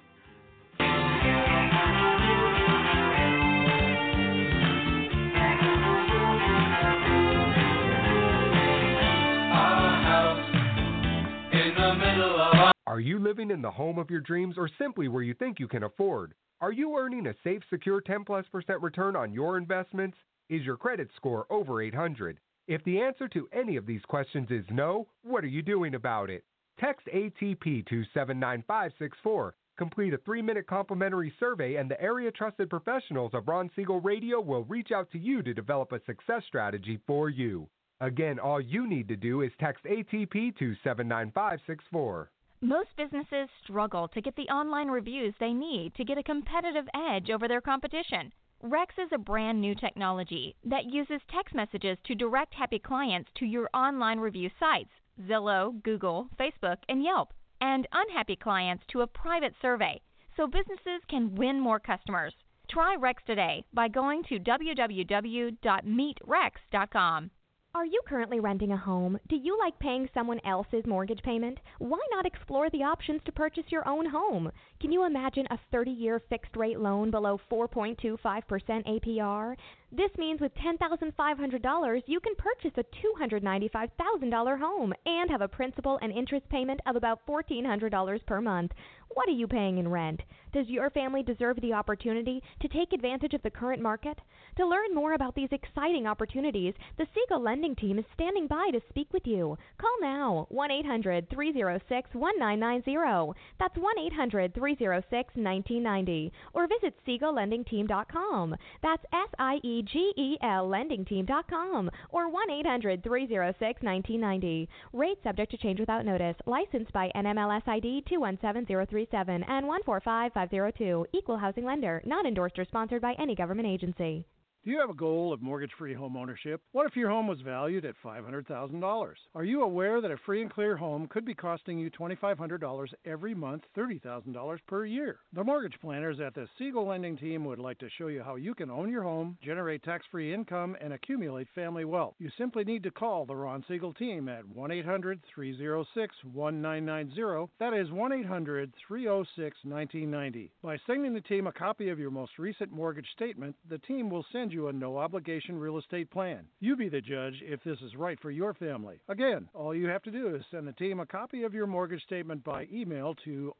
Speaker 2: Are you living in the home of your dreams or simply where you think you can afford? Are you earning a safe, secure ten plus percent return on your investments? Is your credit score over eight hundred? If the answer to any of these questions is no, what are you doing about it? Text A T P to seven nine five six four. Complete a three-minute complimentary survey and the area-trusted professionals of Ron Siegel Radio will reach out to you to develop a success strategy for you. Again, all you need to do is text A T P to seven nine five six four.
Speaker 12: Most businesses struggle to get the online reviews they need to get a competitive edge over their competition. Rex is a brand new technology that uses text messages to direct happy clients to your online review sites, Zillow, Google, Facebook, and Yelp, and unhappy clients to a private survey, so businesses can win more customers. Try Rex today by going to w w w dot meet rex dot com.
Speaker 1: Are you currently renting a home? Do you like paying someone else's mortgage payment? Why not explore the options to purchase your own home? Can you imagine a thirty-year fixed-rate loan below four point two five percent A P R? This means with ten thousand five hundred dollars, you can purchase a two hundred ninety-five thousand dollars home and have a principal and interest payment of about one thousand four hundred dollars per month. What are you paying in rent? Does your family deserve the opportunity to take advantage of the current market? To learn more about these exciting opportunities, the Siegel Lending Team is standing by to speak with you. Call now, one eight hundred, three oh six, one nine nine zero. That's one eight hundred, three oh six, nineteen ninety. Or visit siegel lending team dot com. That's S I E G E L lending team dot com. Or one eight hundred, three oh six, nineteen ninety. Rate subject to change without notice. Licensed by N M L S I D two one seven zero three seven and one four five five zero two. Equal housing lender. Not endorsed or sponsored by any government agency.
Speaker 3: Do you have a goal of mortgage-free home ownership? What if your home was valued at five hundred thousand dollars? Are you aware that a free and clear home could be costing you two thousand five hundred dollars every month, thirty thousand dollars per year? The mortgage planners at the Siegel Lending Team would like to show you how you can own your home, generate tax-free income, and accumulate family wealth. You simply need to call the Ron Siegel Team at one eight hundred, three oh six, one nine nine zero. That is one eight hundred, three oh six, nineteen ninety. By sending the team a copy of your most recent mortgage statement, the team will send you a no-obligation real estate plan. You be the judge if this is right for your family. Again, all you have to do is send the team a copy of your mortgage statement by email to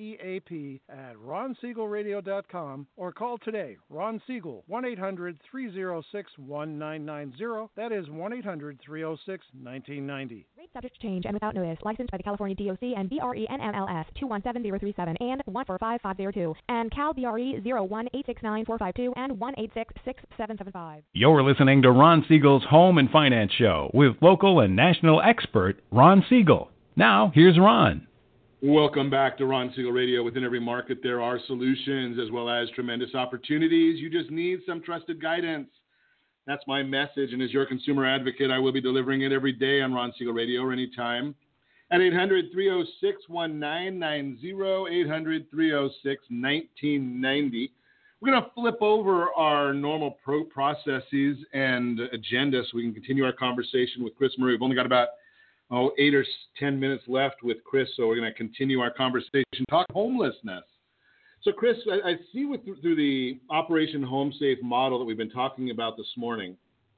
Speaker 3: reap at ron siegel radio dot com or call today. Ron Siegel, one eight hundred, three oh six, one nine nine zero. That is one eight hundred, three oh six, nineteen ninety.
Speaker 1: Rate subject to change and without notice. Licensed by the California D O C and B R E N M L S two one seven zero three seven and one four five five zero two and Cal B R E zero one eight six nine four five two and one eight six six seven seven five.
Speaker 10: You're listening to Ron Siegel's Home and Finance Show with local and national expert Ron Siegel. Now, here's Ron.
Speaker 5: Welcome back to Ron Siegel Radio. Within every market, there are solutions as well as tremendous opportunities. You just need some trusted guidance. That's my message, and as your consumer advocate, I will be delivering it every day on Ron Siegel Radio or anytime at eight hundred, three oh six, one nine nine zero, eight hundred, three oh six, nineteen ninety. We're going to flip over our normal pro processes and agenda so we can continue our conversation with Chris Murray. We've only got about oh, eight or ten minutes left with Chris, so we're going to continue our conversation, talk homelessness. So, Chris, I, I see with, through the Operation Home Safe model that we've been talking about this morning,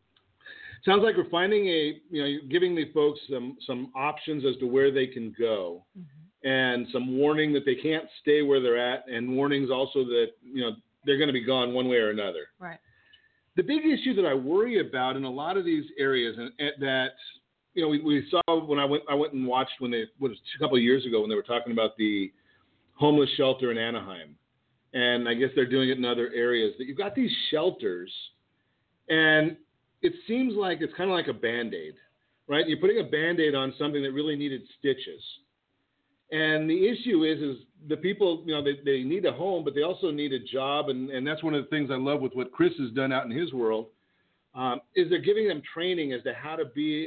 Speaker 5: sounds like we're finding a, you know, giving the folks some, some options as to where they can go. Mm-hmm. And some warning that they can't stay where they're at, and warnings also that, you know, they're going to be gone one way or another.
Speaker 11: Right.
Speaker 5: The big issue that I worry about in a lot of these areas, and, and that, you know, we, we saw when I went, I went and watched when they, what was a couple of years ago when they were talking about the homeless shelter in Anaheim, and I guess they're doing it in other areas. That you've got these shelters, and it seems like it's kind of like a Band-Aid, right? You're putting a Band-Aid on something that really needed stitches. And the issue is, is the people, you know, they, they need a home, but they also need a job. And, and that's one of the things I love with what Chris has done out in his world, um, is they're giving them training as to how to be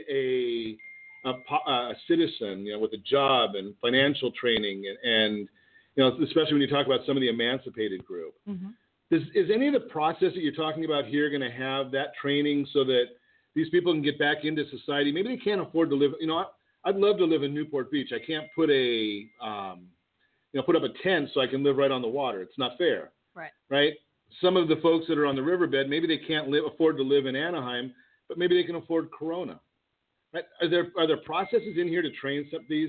Speaker 5: a, a, a citizen, you know, with a job and financial training. And, and, you know, especially when you talk about some of the emancipated group.
Speaker 11: Mm-hmm.
Speaker 5: Is, is any of the process that you're talking about here going to have that training so that these people can get back into society? Maybe they can't afford to live, you know, I'd love to live in Newport Beach. I can't put a, um, you know, put up a tent so I can live right on the water. It's not fair.
Speaker 11: Right.
Speaker 5: Right. Some of the folks that are on the riverbed, maybe they can't live, afford to live in Anaheim, but maybe they can afford Corona. Right. Are there are there processes in here to train some of these?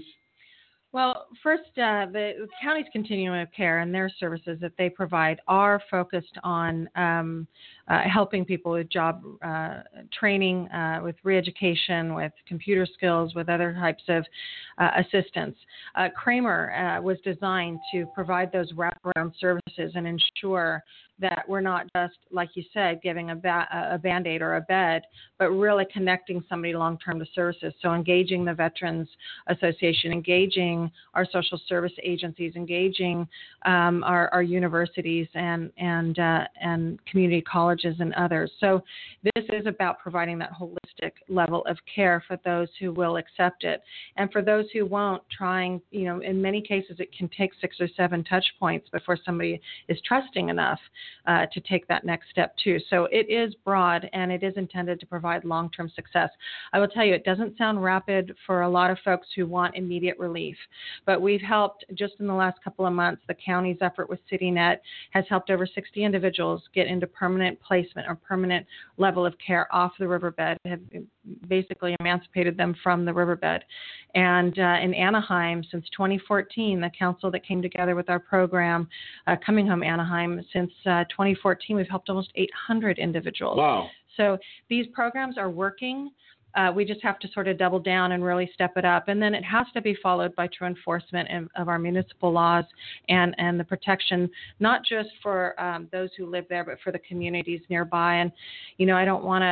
Speaker 11: Well, first, uh, the county's continuum of care and their services that they provide are focused on um, uh, helping people with job uh, training, uh, with re-education, with computer skills, with other types of uh, assistance. Uh, Kramer uh, was designed to provide those wraparound services and ensure that we're not just, like you said, giving a, ba- a Band-Aid or a bed, but really connecting somebody long-term to services. So engaging the Veterans Association, engaging our social service agencies, engaging um, our, our universities and and uh, and community colleges and others. So this is about providing that holistic level of care for those who will accept it. And for those who won't, trying, you know, in many cases it can take six or seven touch points before somebody is trusting enough Uh, to take that next step too. So it is broad and it is intended to provide long-term success. I will tell you, it doesn't sound rapid for a lot of folks who want immediate relief, but we've helped just in the last couple of months. The county's effort with CityNet has helped over sixty individuals get into permanent placement or permanent level of care off the riverbed, have basically emancipated them from the riverbed. And uh, in Anaheim, since twenty fourteen, the council that came together with our program, uh, Coming Home Anaheim, since uh, twenty fourteen, we've helped almost eight hundred individuals.
Speaker 5: Wow.
Speaker 11: So these programs are working. Uh, we just have to sort of double down and really step it up. And then it has to be followed by true enforcement of, of our municipal laws and, and the protection, not just for um, those who live there, but for the communities nearby. And, you know, I don't want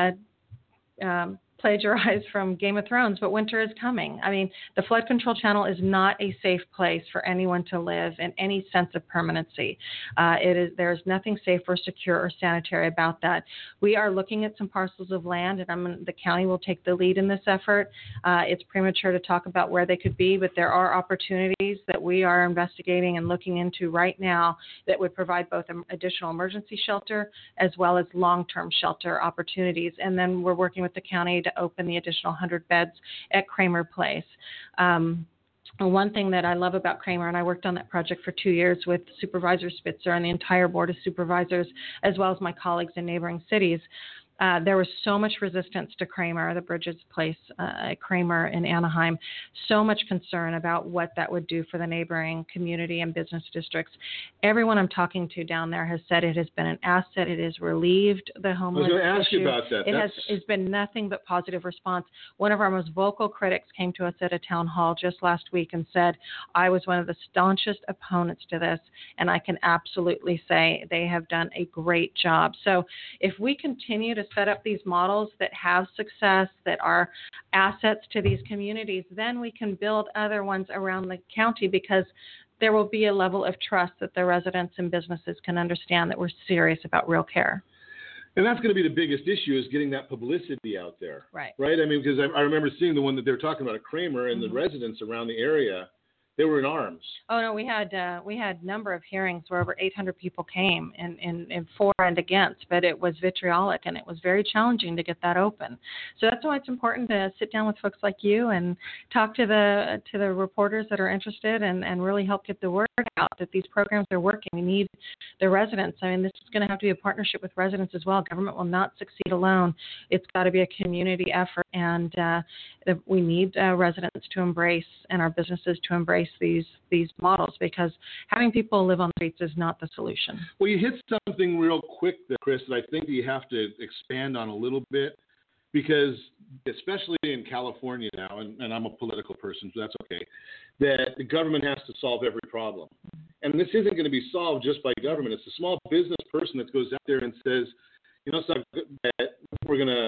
Speaker 11: to um, plagiarize from Game of Thrones, but winter is coming. I mean, the Flood Control Channel is not a safe place for anyone to live in any sense of permanency. Uh, it is there's nothing safe or secure or sanitary about that. We are looking at some parcels of land, and I'm, the county will take the lead in this effort. Uh, it's premature to talk about where they could be, but there are opportunities that we are investigating and looking into right now that would provide both an additional emergency shelter as well as long-term shelter opportunities. And then we're working with the county to open the additional one hundred beds at Kramer Place. Um, one thing that I love about Kramer, and I worked on that project for two years with Supervisor Spitzer and the entire Board of Supervisors, as well as my colleagues in neighboring cities, Uh, there was so much resistance to Kramer, the Bridges Place uh, at Kramer in Anaheim, so much concern about what that would do for the neighboring community and business districts. Everyone I'm talking to down there has said it has been an asset. It has relieved the homeless issue.
Speaker 5: I was going to ask you about that.
Speaker 11: It has it's been nothing but positive response. One of our most vocal critics came to us at a town hall just last week and said, I was one of the staunchest opponents to this, and I can absolutely say they have done a great job. So if we continue to set up these models that have success, that are assets to these communities, then we can build other ones around the county, because there will be a level of trust that the residents and businesses can understand that we're serious about real care.
Speaker 5: And that's going to be the biggest issue, is getting that publicity out there.
Speaker 11: Right.
Speaker 5: Right? I mean, because I, I remember seeing the one that they were talking about at Kramer, and mm-hmm. the residents around the area, they were in arms.
Speaker 11: Oh no, we had uh, we had a number of hearings where over eight hundred people came in, in, in for and against, but it was vitriolic, and it was very challenging to get that open. So that's why it's important to sit down with folks like you and talk to the to the reporters that are interested, and, and really help get the word out that these programs are working. We need the residents. I mean, this is going to have to be a partnership with residents as well. Government will not succeed alone. It's got to be a community effort, and uh, we need uh, residents to embrace, and our businesses to embrace these these models, because having people live on the streets is not the solution.
Speaker 5: Well, you hit something real quick there, Chris, that I think you have to expand on a little bit, because especially in California now, and, and I'm a political person, so that's okay, that the government has to solve every problem. And this isn't going to be solved just by government. It's the small business person that goes out there and says, you know, so that we're going to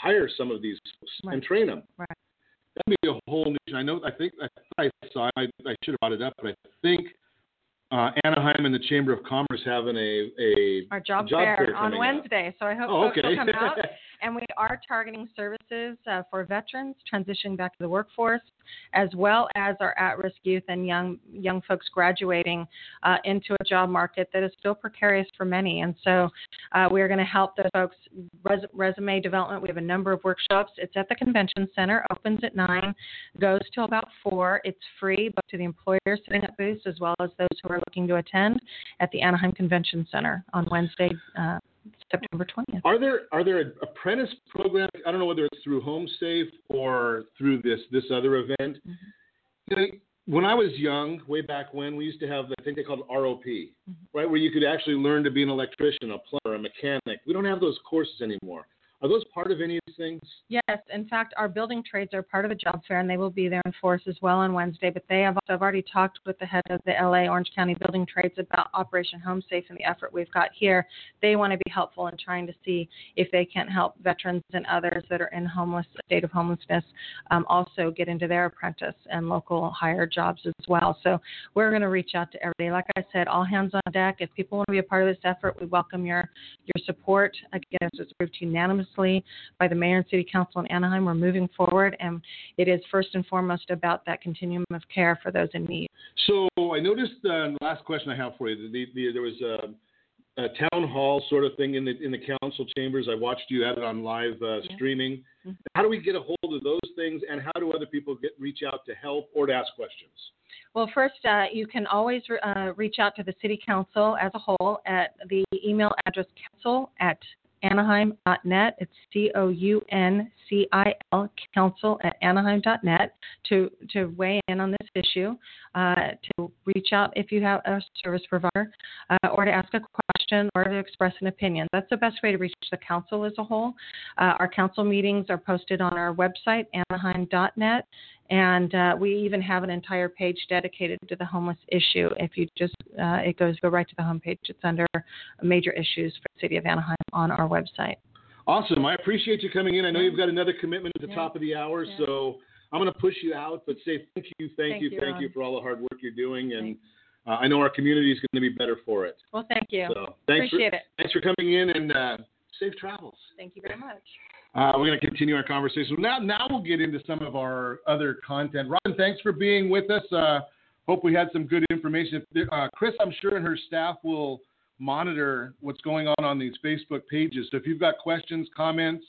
Speaker 5: hire some of these folks
Speaker 11: right.
Speaker 5: and train them.
Speaker 11: Right.
Speaker 5: That'd be a whole new. I know. I think I, I saw. I, I should have brought it up, but I think uh, Anaheim and the Chamber of Commerce having a a
Speaker 11: our job,
Speaker 5: job
Speaker 11: fair,
Speaker 5: fair
Speaker 11: on Wednesday.
Speaker 5: Up.
Speaker 11: So I hope
Speaker 5: oh,
Speaker 11: folks
Speaker 5: okay.
Speaker 11: will come out. And we are targeting services uh, for veterans transitioning back to the workforce, as well as our at-risk youth and young young folks graduating uh, into a job market that is still precarious for many. And so uh, we are going to help those folks res- resume development. We have a number of workshops. It's at the convention center, opens at nine, goes till about four. It's free, both to the employers setting up booths as well as those who are looking to attend at the Anaheim Convention Center on Wednesday, uh, September twentieth.
Speaker 5: Are there are there apprentice programs? I don't know whether it's through HomeSafe or through this this other event. Mm-hmm. You know, when I was young, way back when, we used to have, I think they called it R O P, mm-hmm. right, where you could actually learn to be an electrician, a plumber, a mechanic. We don't have those courses anymore. Are those part of any of these things?
Speaker 11: Yes. In fact, our building trades are part of a job fair, and they will be there in force as well on Wednesday. But they have, I've already talked with the head of the L A Orange County Building Trades about Operation HomeSafe and the effort we've got here. They want to be helpful in trying to see if they can't help veterans and others that are in homeless state of homelessness um, also get into their apprentice and local hire jobs as well. So we're going to reach out to everybody. Like I said, all hands on deck. If people want to be a part of this effort, we welcome your your support. Again, it's approved unanimously by the Mayor and City Council in Anaheim. We're moving forward, and it is first and foremost about that continuum of care for those in need.
Speaker 5: So I noticed uh, the last question I have for you, the, the, there was a, a town hall sort of thing in the in the council chambers. I watched you at it on live uh, yeah. streaming. Mm-hmm. How do we get a hold of those things, and how do other people get reach out to help or to ask questions?
Speaker 11: Well, first, uh, you can always uh, reach out to the City Council as a whole at the email address council at anaheim dot net. It's C O U N C I L, council at anaheim dot net, to, to weigh in on this issue, uh, to reach out if you have a service provider, uh, or to ask a question or to express an opinion. That's the best way to reach the council as a whole. Uh, our council meetings are posted on our website, anaheim dot net. And uh, we even have an entire page dedicated to the homeless issue. If you just, uh, it goes go right to the homepage. It's under major issues for the city of Anaheim on our website.
Speaker 5: Awesome. I appreciate you coming in. I know you've got another commitment at the yeah. top of the hour, yeah. so I'm going to push you out, but say thank you, thank, thank you, you, thank Ron. you for all the hard work you're doing. And uh, I know our community is going to be better for it.
Speaker 11: Well, thank you.
Speaker 5: So thanks
Speaker 11: appreciate
Speaker 5: for,
Speaker 11: it.
Speaker 5: Thanks for coming in, and uh, safe travels.
Speaker 11: Thank you very much.
Speaker 5: Uh, we're going to continue our conversation. Now now we'll get into some of our other content. Ron, thanks for being with us. Uh, hope we had some good information. Uh, Chris, I'm sure, and her staff will monitor what's going on on these Facebook pages. So if you've got questions, comments,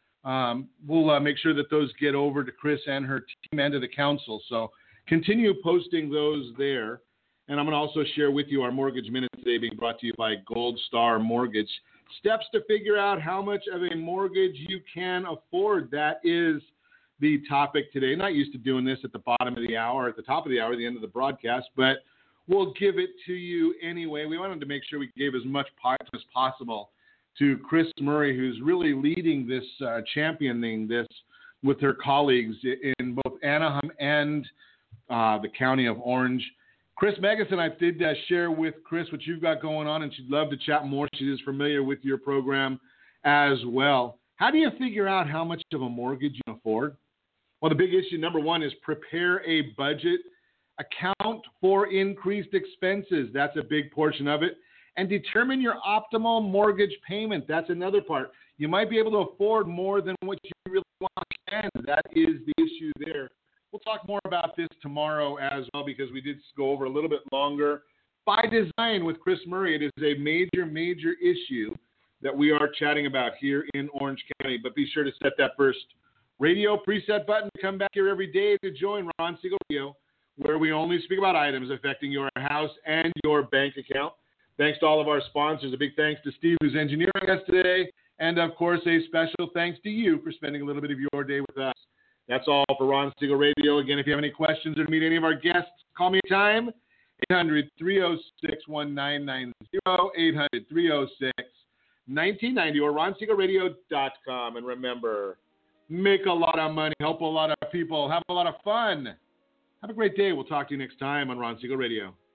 Speaker 5: um, we'll uh, make sure that those get over to Chris and her team and to the council. So continue posting those there. And I'm going to also share with you our Mortgage Minute today, being brought to you by Gold Star Mortgage. Steps to figure out how much of a mortgage you can afford. That is the topic today. Not used to doing this at the bottom of the hour, at the top of the hour, the end of the broadcast, but we'll give it to you anyway. We wanted to make sure we gave as much time as possible to Chris Murray, who's really leading this, uh, championing this with her colleagues in both Anaheim and uh, the county of Orange. Chris Megison, I did uh, share with Chris what you've got going on, and she'd love to chat more. She is familiar with your program as well. How do you figure out how much of a mortgage you can afford? Well, the big issue, number one, is prepare a budget, account for increased expenses. That's a big portion of it. And determine your optimal mortgage payment. That's another part. You might be able to afford more than what you really want to spend. That is the issue there. We'll talk more about this tomorrow as well, because we did go over a little bit longer. By design with Chris Murray, it is a major, major issue that we are chatting about here in Orange County. But be sure to set that first radio preset button to come back here every day to join Ron Siegel Radio, where we only speak about items affecting your house and your bank account. Thanks to all of our sponsors. A big thanks to Steve, who's engineering us today. And, of course, a special thanks to you for spending a little bit of your day with us. That's all for Ron Siegel Radio. Again, if you have any questions or to meet any of our guests, call me anytime. eight hundred, three oh six, one nine nine zero, eight hundred, three oh six, nineteen ninety, or ron siegel radio dot com. And remember, make a lot of money, help a lot of people, have a lot of fun. Have a great day. We'll talk to you next time on Ron Siegel Radio.